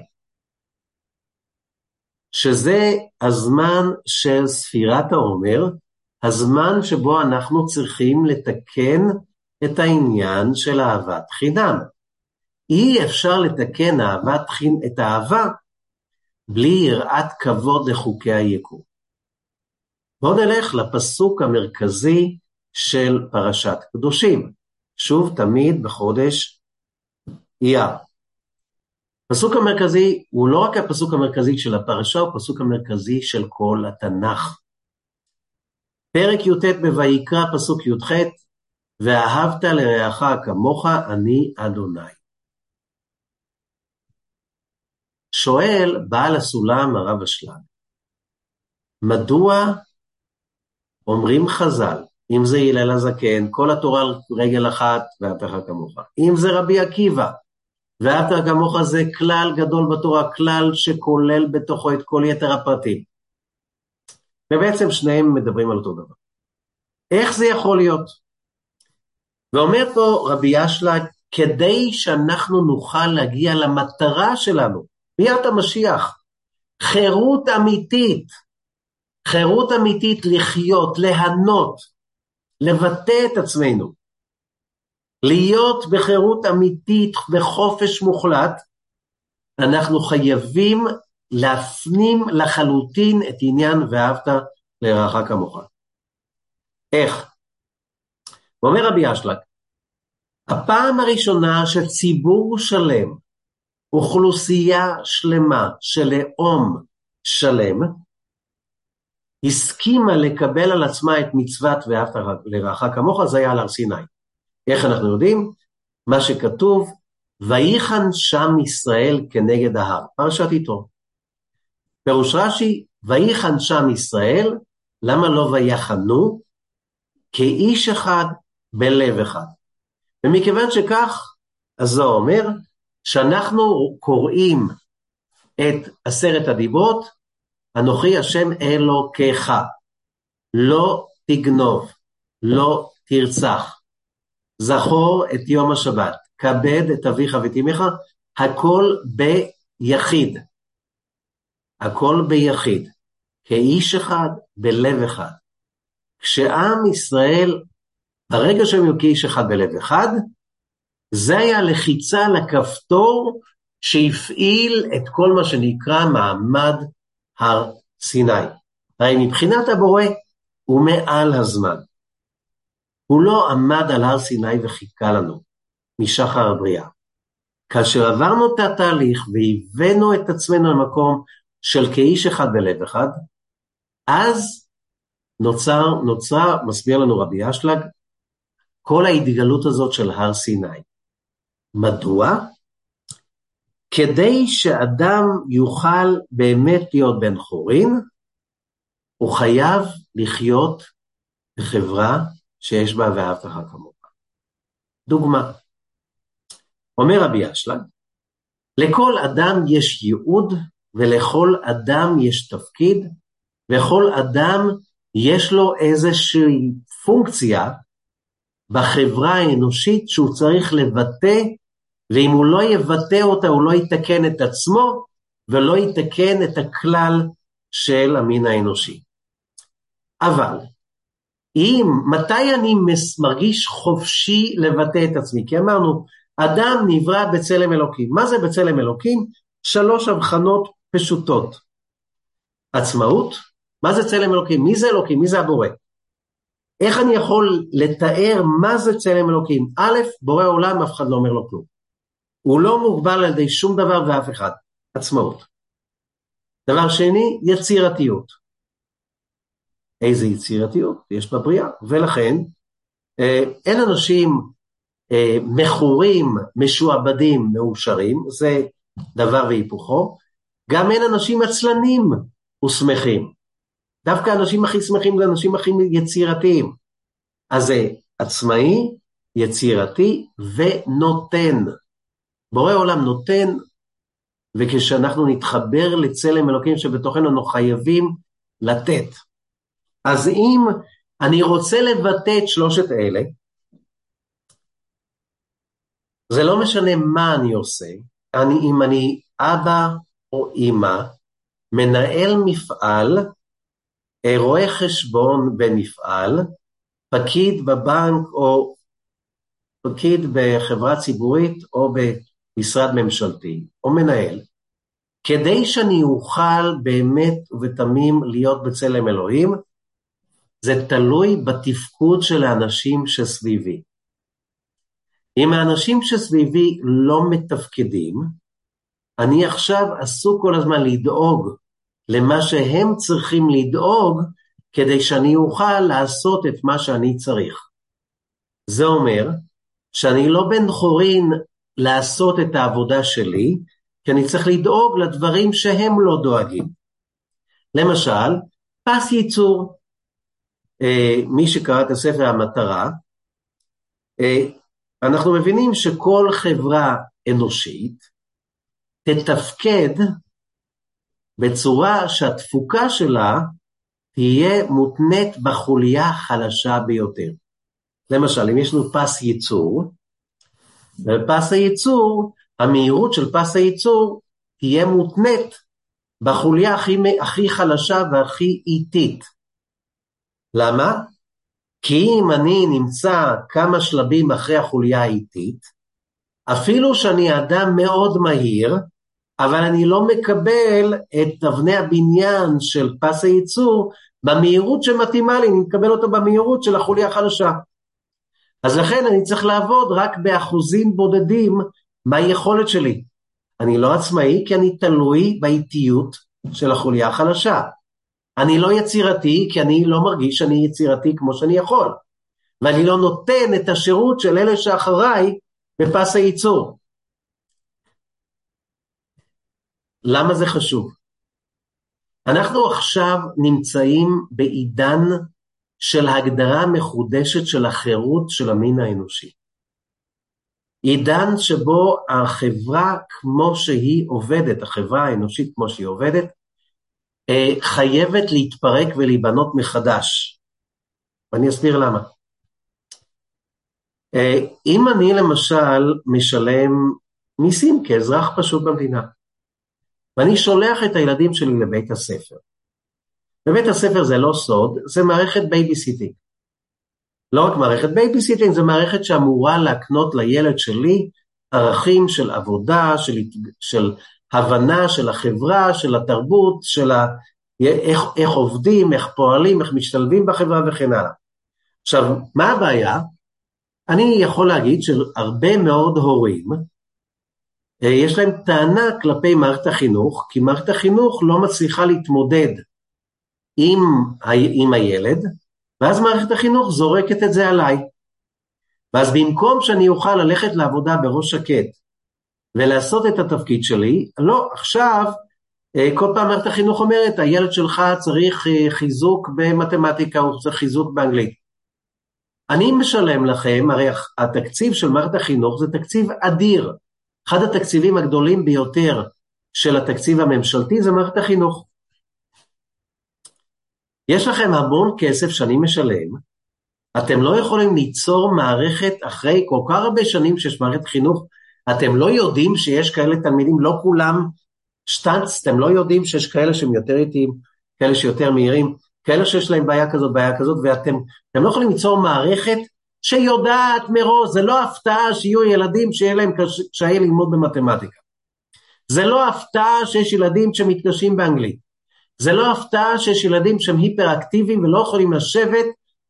שזה הזמן של ספירת העומר, הזמן שבו אנחנו צריכים לתקן את העניין של אהבת חינם. אי אפשר לתקן את האהבה בלי יראת כבוד לחוקי היקום. בואו נלך לפסוק המרכזי של פרשת קדושים, שוב תמיד בחודש אייר. הפסוק המרכזי הוא לא רק הפסוק המרכזי של הפרשה, הוא הפסוק המרכזי של כל התנ"ך. פרק י"ט בויקרא, פסוק י"ח, ואהבת לרעך כמוך, אני אדוני. שואל בעל הסולם הרב אשלג, מדוע אומרים חז"ל, אם זה הלל הזקן, כל התורה על רגל אחת, ואהבת כמוך. אם זה רבי עקיבא, ואהבת כמוך זה כלל גדול בתורה, כלל שכולל בתוכו את כל יתר הפרטים. ובעצם שניהם מדברים על אותו דבר. איך זה יכול להיות? ואומר פה רבי אשלג, כדי שאנחנו נוכל להגיע למטרה שלנו, ביאת המשיח, חירות אמיתית, חירות אמיתית לחיות, להנות, לבטא את עצמנו, להיות בחירות אמיתית, בחופש מוחלט, אנחנו חייבים להפנים לחלוטין את עניין ואהבת לרעך כמוך. איך? אומר רבי אשלג, הפעם הראשונה שציבור שלם, אוכלוסייה שלמה של לאום שלם, הסכימה לקבל על עצמה את מצוות ואהבת לרעך כמוך, זה היה על הר סיני. איך אנחנו יודעים? מה שכתוב, ויחן שם ישראל כנגד ההר, פרשת יתרו. פירוש רש"י, ויחן שם ישראל, למה לא ויחנו? כאיש אחד בלב אחד. ומכיוון שכך, אז זה אומר, שאנחנו קוראים את 10 הדיברות, אנוכי השם אלוקיך, לא תגנוב, לא תרצח, זכור את יום השבת, כבד את אביך ואת אמך, הכל ביחיד. הכל ביחיד. כאיש אחד, בלב אחד. כשעם ישראל, ברגע שהם היו כאיש אחד בלב אחד, זה היה לחיצה לכפתור שהפעיל את כל מה שנקרא מעמד הר סיני. הרי מבחינת הבורא הוא מעל הזמן. הוא לא עמד על הר סיני וחיכה לנו משחר הבריאה. כאשר עברנו את התהליך והבאנו את עצמנו למקום של כאיש אחד בלב אחד, אז נוצר, מסביר לנו רבי אשלג, כל ההתגלות הזאת של הר סיני. מדוע? כדי שאדם יוכל באמת להיות בן חורין, הוא חייב לחיות בחברה שיש בה ואהבת לך כמוך. דוגמה, אומר רבי אשלג, לכל אדם יש ייעוד, ולכל אדם יש תפקיד, וכל אדם יש לו איזושהי פונקציה בחברה האנושית שהוא צריך לבטא, ואם הוא לא יבטא אותה, הוא לא יתקן את עצמו, ולא יתקן את הכלל של המין האנושי. אבל, מתי אני מרגיש חופשי לבטא את עצמי? כי אמרנו, אדם נברא בצלם אלוקים. מה זה בצלם אלוקים? 3 הבחנות פשוטות. עצמאות, מה זה צלם אלוקים? מי זה אלוקים? מי זה הבורא? איך אני יכול לתאר מה זה צלם אלוקים? א', בורא עולם, אף אחד לא אומר לו כלום. הוא לא מוגבל על ידי שום דבר ואף אחד. עצמאות. דבר שני, יצירתיות. איזה יצירתיות? יש בבריאה. ולכן, אין אנשים מכורים, משועבדים, מאושרים, זה דבר והיפוכו. גם אין אנשים עצלנים ושמחים. דווקא האנשים הכי שמחים זה אנשים הכי יצירתיים. אז זה עצמאי, יצירתי ונותן. בורא עולם נותן, וכשאנחנו נתחבר לצלם אלוקים שבתוכנו אנחנו חייבים לתת. אז אם אני רוצה לבטא את 3 אלה, זה לא משנה מה אני עושה, אם אני אבא או אמא, מנהל מפעל, רואה חשבון במפעל, פקיד בבנק או פקיד בחברה ציבורית או במשרד ממשלתי או מנהל, כדי שאני אוכל באמת ובתמים להיות בצלם אלוהים, זה תלוי בתפקוד של האנשים שסביבי. אם האנשים שסביבי לא מתפקדים, אני עכשיו עסוק כל הזמן לדאוג למה שהם צריכים לדאוג, כדי שאני אוכל לעשות את מה שאני צריך. זה אומר שאני לא בן חורין לעשות את העבודה שלי, כי אני צריך לדאוג לדברים שהם לא דואגים. למשל, פס ייצור. מי שקרא את הספר המטרה, אנחנו מבינים שכל חברה אנושית תתפקד בצורה שהתפוקה שלה תהיה מותנית בחוליה החלשה ביותר. למשל, אם יש לנו פס ייצור, בפס הייצור, המהירות של פס הייצור תהיה מותנית בחוליה הכי חלשה והכי איטית. למה? כי אם אני נמצא כמה שלבים אחרי החוליה האיטית, אפילו שאני אדם מאוד מהיר, אבל אני לא מקבל את אבני הבניין של פס הייצור במהירות שמתאימה לי, אני מקבל אותו במהירות של החוליה החלשה. אז לכן אני צריך לעבוד רק באחוזים בודדים מהיכולת שלי. אני לא עצמאי כי אני תלוי באיטיות של החוליה החלשה. אני לא יצירתי כי אני לא מרגיש שאני יצירתי כמו שאני יכול. ואני לא נותן את השירות של אלה שאחריי בפס הייצור. למה זה חשוב? אנחנו עכשיו נמצאים בעידן של הגדרה מחודשת של החירות של המין האנושי. עידן שבו החברה כמו שהיא עובדת, החברה האנושית כמו שהיא עובדת, חייבת להתפרק ולהיבנות מחדש. ואני אסביר למה. אם אני למשל משלם מיסים כאזרח פשוט במדינה, ואני שולח את הילדים שלי לבית הספר, בבית הספר זה לא סוד, זה מערכת בייביסיטינג. לא רק מערכת בייביסיטינג, זה מערכת שאמורה להקנות לילד שלי ערכים של עבודה, של הבנה של החברה, של התרבות, איך עובדים, איך פועלים, איך משתלבים בחברה וכן הלאה. עכשיו, מה הבעיה? אני יכול להגיד שהרבה מאוד הורים, יש להם טענה כלפי מערכת החינוך, כי מערכת החינוך לא מצליחה להתמודד עם הילד, ואז מערכת החינוך זורקת את זה עליי. ואז במקום שאני אוכל ללכת לעבודה בראש שקט, ולעשות את התפקיד שלי, לא, עכשיו, כל פעם מערכת החינוך אומרת, הילד שלך צריך חיזוק במתמטיקה, או צריך חיזוק באנגלית. אני משלם לכם, הרי התקציב של מערכת החינוך זה תקציב אדיר, אחד התקציבים הגדולים ביותר של התקציב הממשלתי זה מערכת החינוך. יש לכם המון כסף שאני משלם, אתם לא יכולים ליצור מערכת אחרי כל כך הרבה שנים שיש מערכת חינוך, אתם לא יודעים שיש כאלה תלמידים, לא כולם שטנץ, אתם לא יודעים שיש כאלה שהם יותר איטיים, כאלה שיותר מהירים, כאלה שיש להם בעיה כזאת, ואתם לא יכולים ליצור מערכת שיודעת מראש, זה לא הפתעה שיהיו ילדים שיהיה להם קשיי ללמוד במתמטיקה, זה לא הפתעה שיש ילדים שמתקשים באנגלית, זה לא הפתעה שיש ילדים שהם היפראקטיביים ולא יכולים לשבת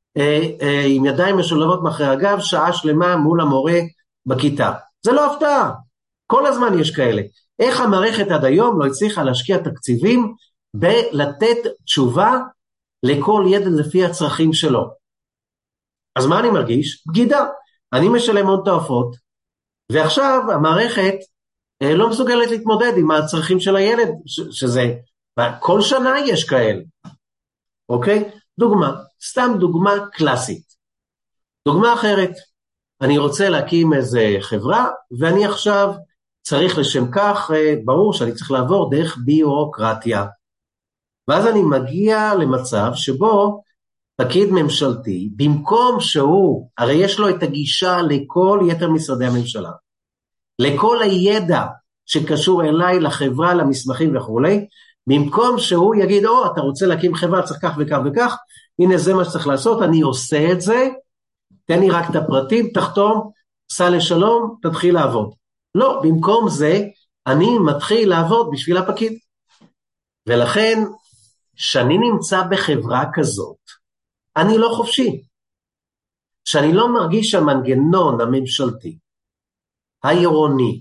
עם ידיים משולבות מאחורי הגב שעה שלמה מול המורה בכיתה, זה לא הפתעה, כל הזמן יש כאלה. איך המערכת עד היום לא הצליחה להשקיע תקציבים בלתת תשובה לכל ילד לפי הצרכים שלו? אז מה אני מרגיש? בגידה. אני משלם הון תועפות, ועכשיו המערכת לא מסוגלת להתמודד עם הצרכים של הילד, שזה, כל שנה יש כאלה. אוקיי? דוגמה, סתם דוגמה קלאסית. דוגמה אחרת, אני רוצה להקים איזה חברה, ואני עכשיו צריך לשם כך, ברור שאני צריך לעבור דרך ביורוקרטיה. ואז אני מגיע למצב שבו פקיד ממשלתי, במקום שהוא, הרי יש לו את הגישה לכל יתר משרדי הממשלה, לכל הידע שקשור אליי, לחברה, למסמכים וכו', במקום שהוא יגיד, אתה רוצה להקים חברה, צריך כך וכך וכך, הנה זה מה שצריך לעשות, אני עושה את זה, תן לי רק את הפרטים, תחתום, סע לשלום, תתחיל לעבוד. לא, במקום זה, אני מתחיל לעבוד בשביל הפקיד. ולכן, שאני נמצא בחברה כזאת, אני לא חופשי. שאני לא מרגיש שהמנגנון הממשלתי, העירוני,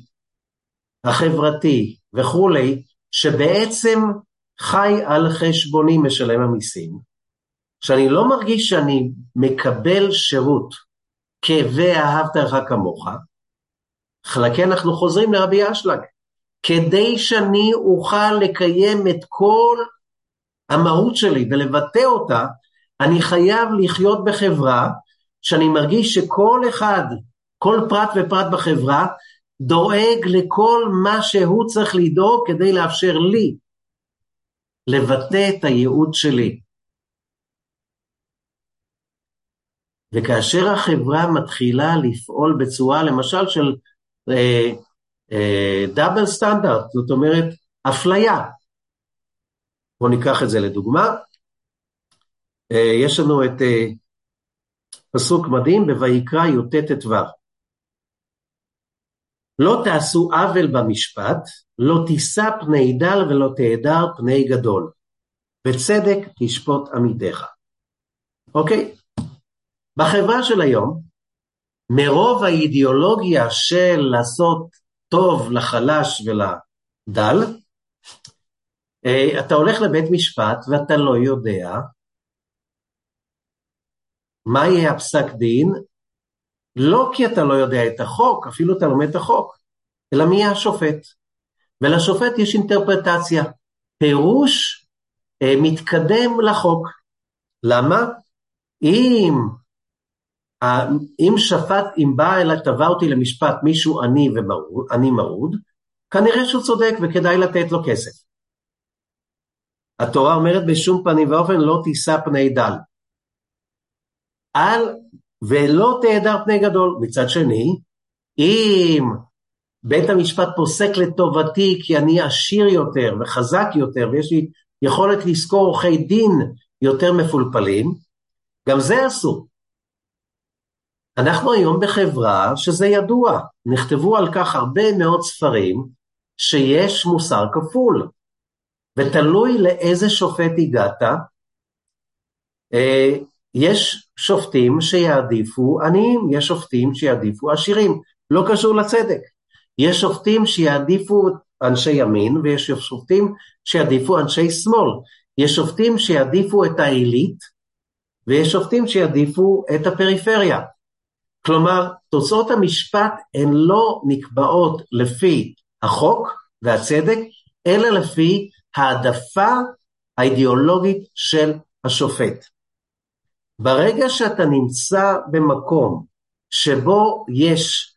החברתי וכולי, שבעצם חי על חשבוני משלם המיסים, שאני לא מרגיש שאני מקבל שירות כ"ואהבת לך כמוך", חלקי אנחנו חוזרים לרבי אשלג, כדי שאני אוכל לקיים את כל המהות שלי ולבטא אותה, אני חייב לחיות בחברה שאני מרגיש שכל אחד, כל פרט ופרט בחברה, דואג לכל מה שהוא צריך לדאוג כדי לאפשר לי לבטא את הייעוד שלי. וכאשר החברה מתחילה לפעול בצורה למשל של דאבל סטנדרט, זאת אומרת אפליה. בואו ניקח את זה לדוגמה. יש לנו את פסוק מדהים בויקרא י"ט ט"ו. לא תעשו עוול במשפט, לא תישא פני דל ולא תהדר פני גדול. בצדק תשפוט עמיתך. אוקיי? בחברה של היום, מרוב האידיאולוגיה של לעשות טוב לחלש ולדל, אתה הולך לבית משפט ואתה לא יודע מה יהיה הפסק דין, לא כי אתה לא יודע את החוק, אפילו אתה לומד את החוק, אלא מי יהיה השופט. ולשופט יש אינטרפרטציה, פירוש מתקדם לחוק. למה? אם בא אליי, תבע אותי למשפט מישהו אני מרוד, כנראה שהוא צודק וכדאי לתת לו כסף. התורה אומרת בשום פנים ואופן לא תישא פני דל. ולא תהדר פני גדול. מצד שני, אם בית המשפט פוסק לטובתי כי אני עשיר יותר וחזק יותר, ויש לי יכולת לזכור עורכי דין יותר מפולפלים, גם זה אסור. אנחנו היום בחברה שזה ידוע, נכתבו על כך הרבה מאוד ספרים, שיש מוסר כפול, ותלוי לאיזה שופט הגעת. יש שופטים שיעדיפו עניים, יש שופטים שיעדיפו עשירים, לא קשור לצדק. יש שופטים שיעדיפו אנשי ימין, ויש שופטים שיעדיפו אנשי שמאל. יש שופטים שיעדיפו את העילית, ויש שופטים שיעדיפו את הפריפריה. כלומר, תוצאות המשפט הן לא נקבעות לפי החוק והצדק, אלא לפי העדפה האידיאולוגית של השופט. ברגע שאתה נמצא במקום שבו יש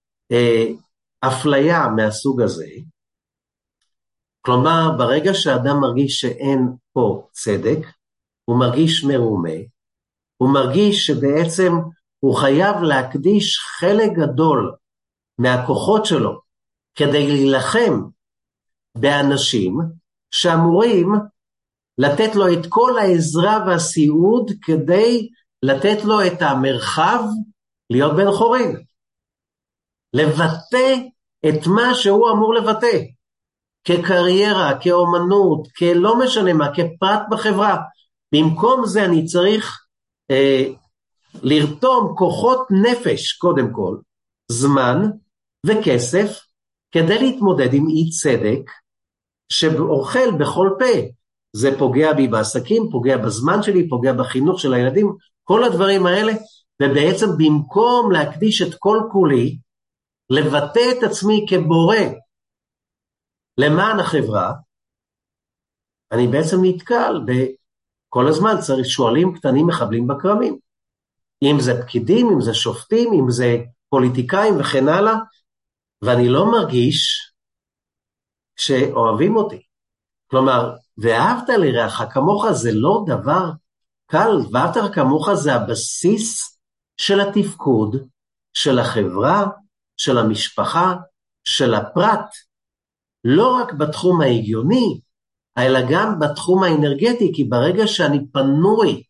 אפליה מהסוג הזה, כלומר, ברגע שאדם מרגיש שאין פה צדק, הוא מרגיש מרומה, הוא מרגיש שבעצם הוא חייב להקדיש חלק גדול מהכוחות שלו כדי להילחם באנשים שאמורים לתת לו את כל העזרה והסיעוד כדי לתת לו את המרחב להיות בן חורין. לבטא את מה שהוא אמור לבטא, כקריירה, כאומנות, כלא משנה מה, כפרט בחברה. במקום זה אני צריך לרתום כוחות נפש, קודם כל, זמן וכסף, כדי להתמודד עם אי צדק, שאוכל בכל פה. זה פוגע בי בעסקים, פוגע בזמן שלי, פוגע בחינוך של הילדים, כל הדברים האלה, ובעצם במקום להקדיש את כל כולי, לבטא את עצמי כבורא, למען החברה, אני בעצם נתקל כל הזמן, צריך שואלים קטנים מחבלים בקרמים. אם זה פקידים, אם זה שופטים, אם זה פוליטיקאים וכן הלאה, ואני לא מרגיש שאוהבים אותי. כלומר, ואהבת לרעך כמוך זה לא דבר קל, ואהבת לרעך כמוך זה הבסיס של התפקוד, של החברה, של המשפחה, של הפרט, לא רק בתחום ההגיוני, אלא גם בתחום האנרגטי, כי ברגע שאני פנוי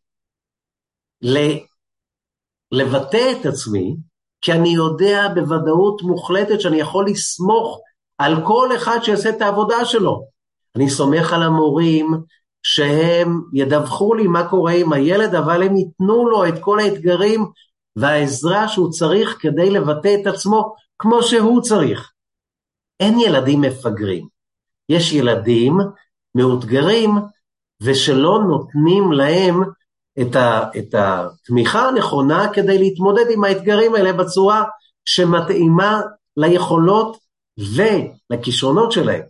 לבטא את עצמי, כי אני יודע בוודאות מוחלטת שאני יכול לסמוך על כל אחד שיעשה את העבודה שלו. אני סומך על המורים שהם ידווחו לי מה קורה עם הילד, אבל הם ייתנו לו את כל האתגרים והעזרה שהוא צריך כדי לבטא את עצמו כמו שהוא צריך. אין ילדים מפגרים. יש ילדים מאותגרים ושלא נותנים להם את התמיכה הנכונה כדי להתמודד עם האתגרים האלה בצורה שמתאימה ליכולות ולכישרונות שלהם.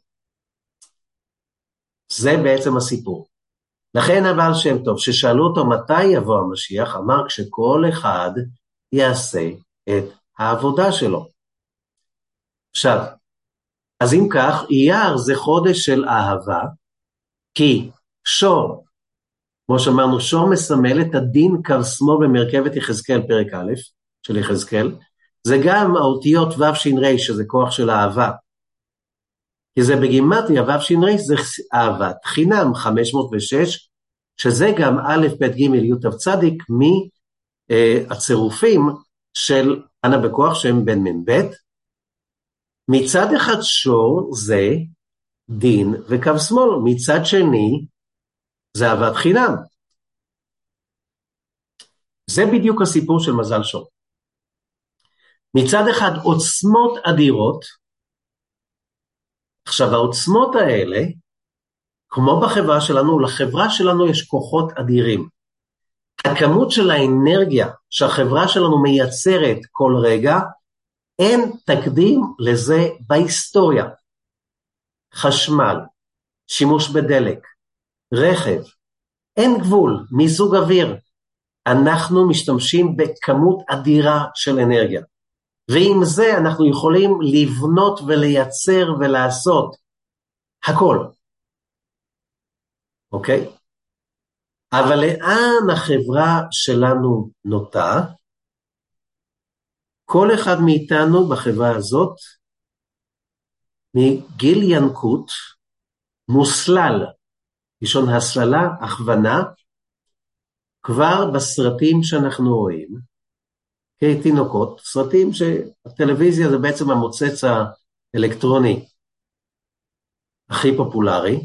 זה בעצם הסיפור. לכן הבעל שם טוב, ששאלו אותו מתי יבוא המשיח, אמר כשכל אחד יעשה את העבודה שלו. עכשיו, אז אם כך, אייר זה חודש של אהבה, כי שור, כמו שאמרנו, שור מסמל את הדין קו שמאל במרכבת יחזקאל פרק א' של יחזקאל, זה גם האותיות ו' ש' ר' שזה כוח של אהבה, כי זה בגימטריה, ו' ש' ר' זה אהבת חינם 506, שזה גם א' ב' ג' י' ת' צדיק מהצירופים של אנה בכוח שהם בן מ' ב'. מצד אחד שור זה דין וקו שמאל, מצד שני זה אהבת חינם. זה בדיוק הסיפור של מזל שור. מצד אחד עוצמות אדירות, עכשיו העוצמות האלה, כמו בחברה שלנו, לחברה שלנו יש כוחות אדירים. הכמות של האנרגיה שהחברה שלנו מייצרת כל רגע, אין תקדים לזה בהיסטוריה. חשמל, שימוש בדלק, רכב, אין גבול, מיזוג אוויר. אנחנו משתמשים בכמות אדירה של אנרגיה. ועם זה אנחנו יכולים לבנות ולייצר ולעשות הכל. אוקיי? אבל לאן החברה שלנו נוטה? כל אחד מאיתנו בחברה הזאת, מגיל ינקות, מוסלל, לשון הסללה, הכוונה, כבר בסרטים שאנחנו רואים, כתינוקות, סרטים שהטלוויזיה זה בעצם המוצץ האלקטרוני הכי פופולרי,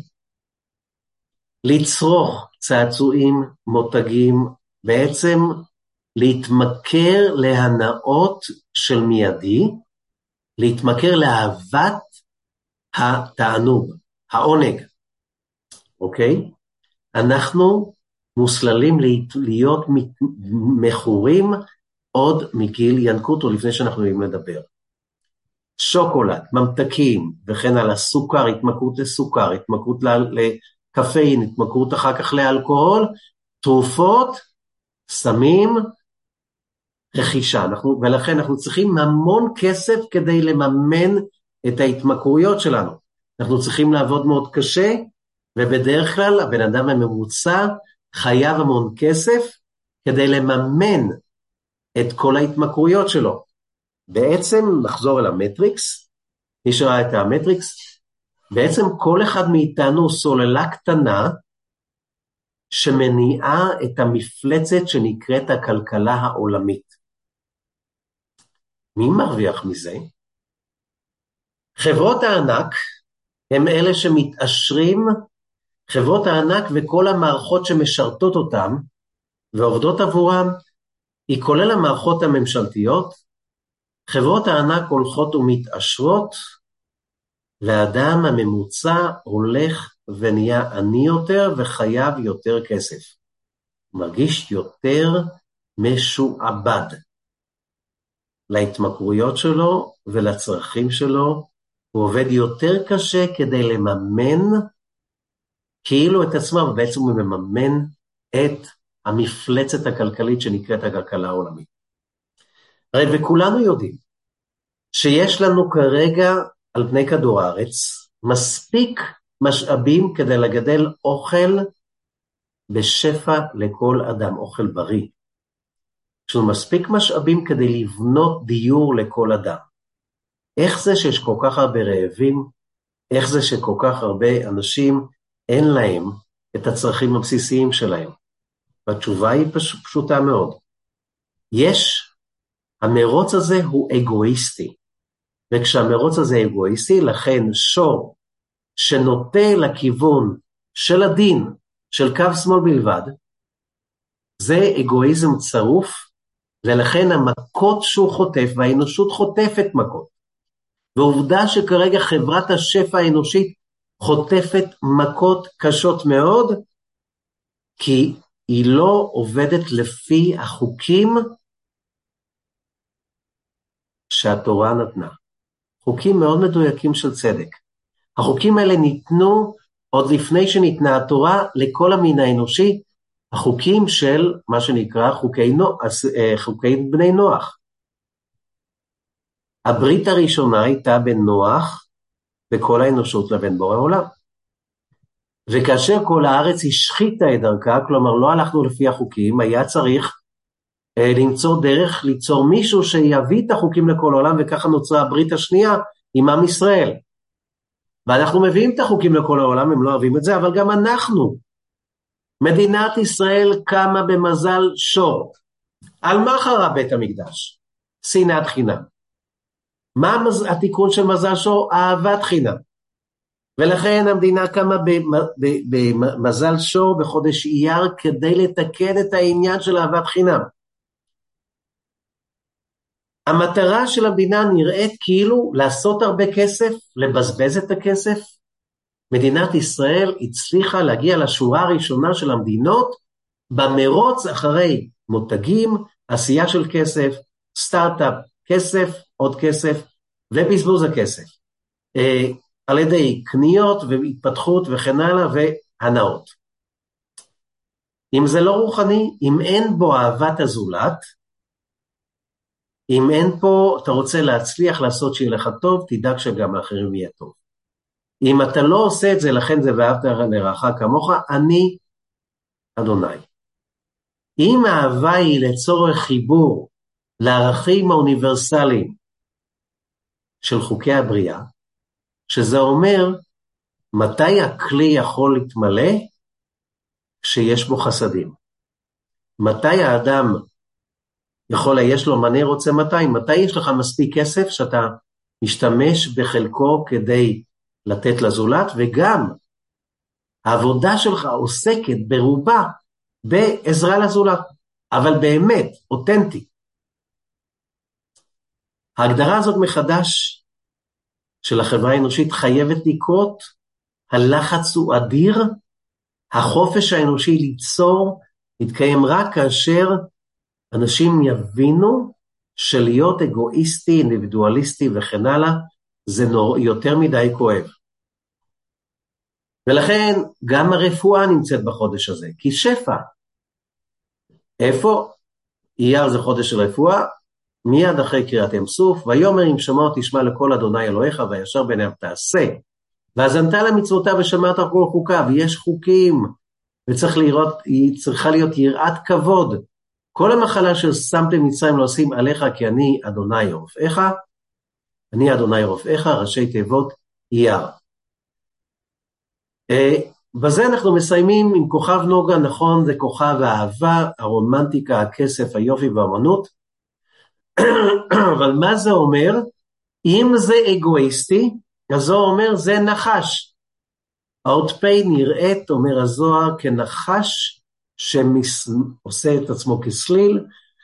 לצרוך צעצועים, מותגים, בעצם להתמכר להנאות של מיידי, להתמכר לאהבת התענוג, העונג, אוקיי? אנחנו מוסללים להיות מכורים עוד מגיל ינקות או לפני שאנחנו יכולים לדבר. שוקולד, ממתקים וכן על הסוכר, התמכרות לסוכר, התמכרות לקפאין, התמכרות אחר כך לאלכוהול, תרופות, סמים, רכישה. ולכן אנחנו צריכים המון כסף כדי לממן את ההתמכרויות שלנו. אנחנו צריכים לעבוד מאוד קשה, ובדרך כלל הבן אדם הממוצע חייב המון כסף כדי לממן את כל ההתמכרויות שלו. בעצם נחזור אל המטריקס, מי שראה את המטריקס, בעצם כל אחד מאיתנו סוללה קטנה שמניעה את המפלצת שנקראת הכלכלה העולמית. מי מרוויח מזה? חברות הענק הם אלה שמתעשרים, חברות הענק וכל המערכות שמשרתות אותם ועובדות עבורם, היא כולל המערכות הממשלתיות, חברות הענק הולכות ומתעשרות, והאדם הממוצע הולך ונהיה עני יותר וחייב יותר כסף. הוא מרגיש יותר משועבד להתמכרויות שלו ולצרכים שלו, הוא עובד יותר קשה כדי לממן כאילו את עצמו, ובעצם הוא מממן את המפלצת הכלכלית שנקראת הכלכלה העולמית. הרי וכולנו יודעים שיש לנו כרגע על פני כדור הארץ מספיק משאבים כדי לגדל אוכל בשפע לכל אדם, אוכל בריא. יש לנו מספיק משאבים כדי לבנות דיור לכל אדם. איך זה שיש כל כך הרבה רעבים? איך זה שכל כך הרבה אנשים אין להם את הצרכים הבסיסיים שלהם? והתשובה היא פשוטה מאוד. המרוץ הזה הוא אגואיסטי, וכשהמרוץ הזה אגואיסטי, לכן שור שנוטה לכיוון של הדין, של קו שמאל בלבד, זה אגואיזם צרוף, ולכן המכות שהוא חוטף, והאנושות חוטפת מכות. ועובדה שכרגע חברת השפע האנושית חוטפת מכות קשות מאוד, כי היא לא עובדת לפי החוקים שהתורה נתנה. חוקים מאוד מדויקים של צדק. החוקים האלה ניתנו עוד לפני שניתנה התורה לכל המין האנושי, החוקים של מה שנקרא חוקי בני נוח. הברית הראשונה הייתה בין נוח וכל האנושות לבין בורא עולם. וכאשר כל הארץ השחיתה את דרכה, כלומר לא הלכנו לפי החוקים, היה צריך למצוא דרך, ליצור מישהו שיביא את החוקים לכל העולם, וככה נוצרה הברית השנייה עם עם ישראל. ואנחנו מביאים את החוקים לכל העולם, הם לא אוהבים את זה, אבל גם אנחנו. מדינת ישראל קמה במזל שור. על מה חרב בית המקדש? שנאת חינם. מה התיקון של מזל שור? אהבת חינם. ולכן המדינה קמה במזל שור בחודש אייר, כדי לתקן את העניין של אהבת חינם. המטרה של המדינה נראית כאילו לעשות הרבה כסף, לבזבז את הכסף. מדינת ישראל הצליחה להגיע לשורה הראשונה של המדינות, במרוץ אחרי מותגים, עשייה של כסף, סטארט-אפ, כסף, עוד כסף, ובזבוז הכסף. על ידי קניות והתפתחות וכן הלאה והנאות. אם זה לא רוחני, אם אין בו אהבת הזולת, אם אין פה, אתה רוצה להצליח לעשות שיהיה לך טוב, תדאג שגם לאחרים יהיה טוב. אם אתה לא עושה את זה, לכן זה ואהבת לרעך כמוך, אני אדוני. אם האהבה היא לצורך חיבור לערכים האוניברסליים של חוקי הבריאה, שזה אומר מתי הכלי יכול להתמלא כשיש בו חסדים. מתי האדם יכול, יש לו מנה רוצה מתי יש לך מספיק כסף שאתה משתמש בחלקו כדי לתת לזולת, וגם העבודה שלך עוסקת ברובה בעזרה לזולת, אבל באמת, אותנטי. ההגדרה הזאת מחדש של החברה האנושית חייבת לקרות, הלחץ הוא אדיר, החופש האנושי ליצור יתקיים רק כאשר אנשים יבינו שלהיות אגואיסטי, אינדיבידואליסטי וכן הלאה, זה יותר מדי כואב. ולכן גם הרפואה נמצאת בחודש הזה, כי שפע. איפה? אייר זה חודש של רפואה, מיד אחרי קריאת ים סוף, ויאמר אם שמוע תשמע לקול אדוני אלוהיך, וישר בעיניו תעשה. והאזנת למצוותיו ושמרת כל חוקיו, ויש חוקים, היא צריכה להיות יראת כבוד. כל המחלה ששמתם מצרים לא עושים עליך, כי אני אדוני רופאיך, אני אדוני רופאיך, ראשי תיבות אייר. בזה אנחנו מסיימים עם כוכב נוגה, נכון, זה כוכב האהבה, הרומנטיקה, הכסף, היופי והאמנות, אבל מה זה אומר? אם זה אגואיסטי, אז זה אומר זה נחש. האות פי נראית, אומר הזוהר, כנחש שעושה את עצמו כסליל,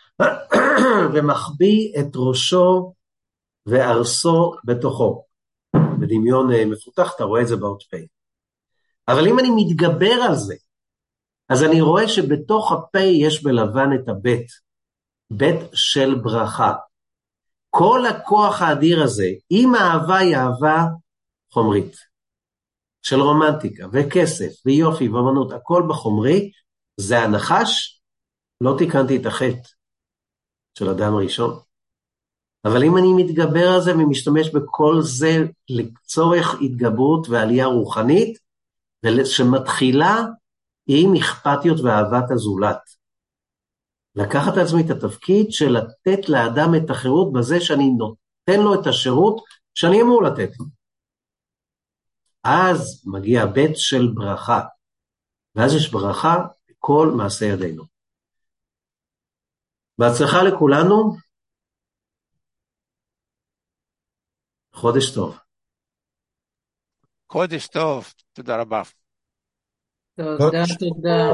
ומחביא את ראשו וארסו בתוכו. בדמיון מפותח, אתה רואה את זה באות פי. אבל אם אני מתגבר על זה, אז אני רואה שבתוך הפה יש בלבן את הבית, בית של ברכה. כל הכוח האדיר הזה, אם האהבה היא אהבה חומרית, של רומנטיקה וכסף ויופי ואמנות, הכל בחומרי, זה הנחש, לא תיקנתי את החטא של אדם ראשון. אבל אם אני מתגבר על זה ומשתמש בכל זה לצורך התגברות ועלייה רוחנית, שמתחילה עם אכפתיות ואהבת הזולת. לקחת על עצמי את התפקיד של לתת לאדם את החירות בזה שאני נותן לו את השירות שאני אמור לתת לו. אז מגיע בית של ברכה, ואז יש ברכה בכל מעשה ידינו. בהצלחה לכולנו, חודש טוב. חודש טוב, תודה רבה. תודה, תודה.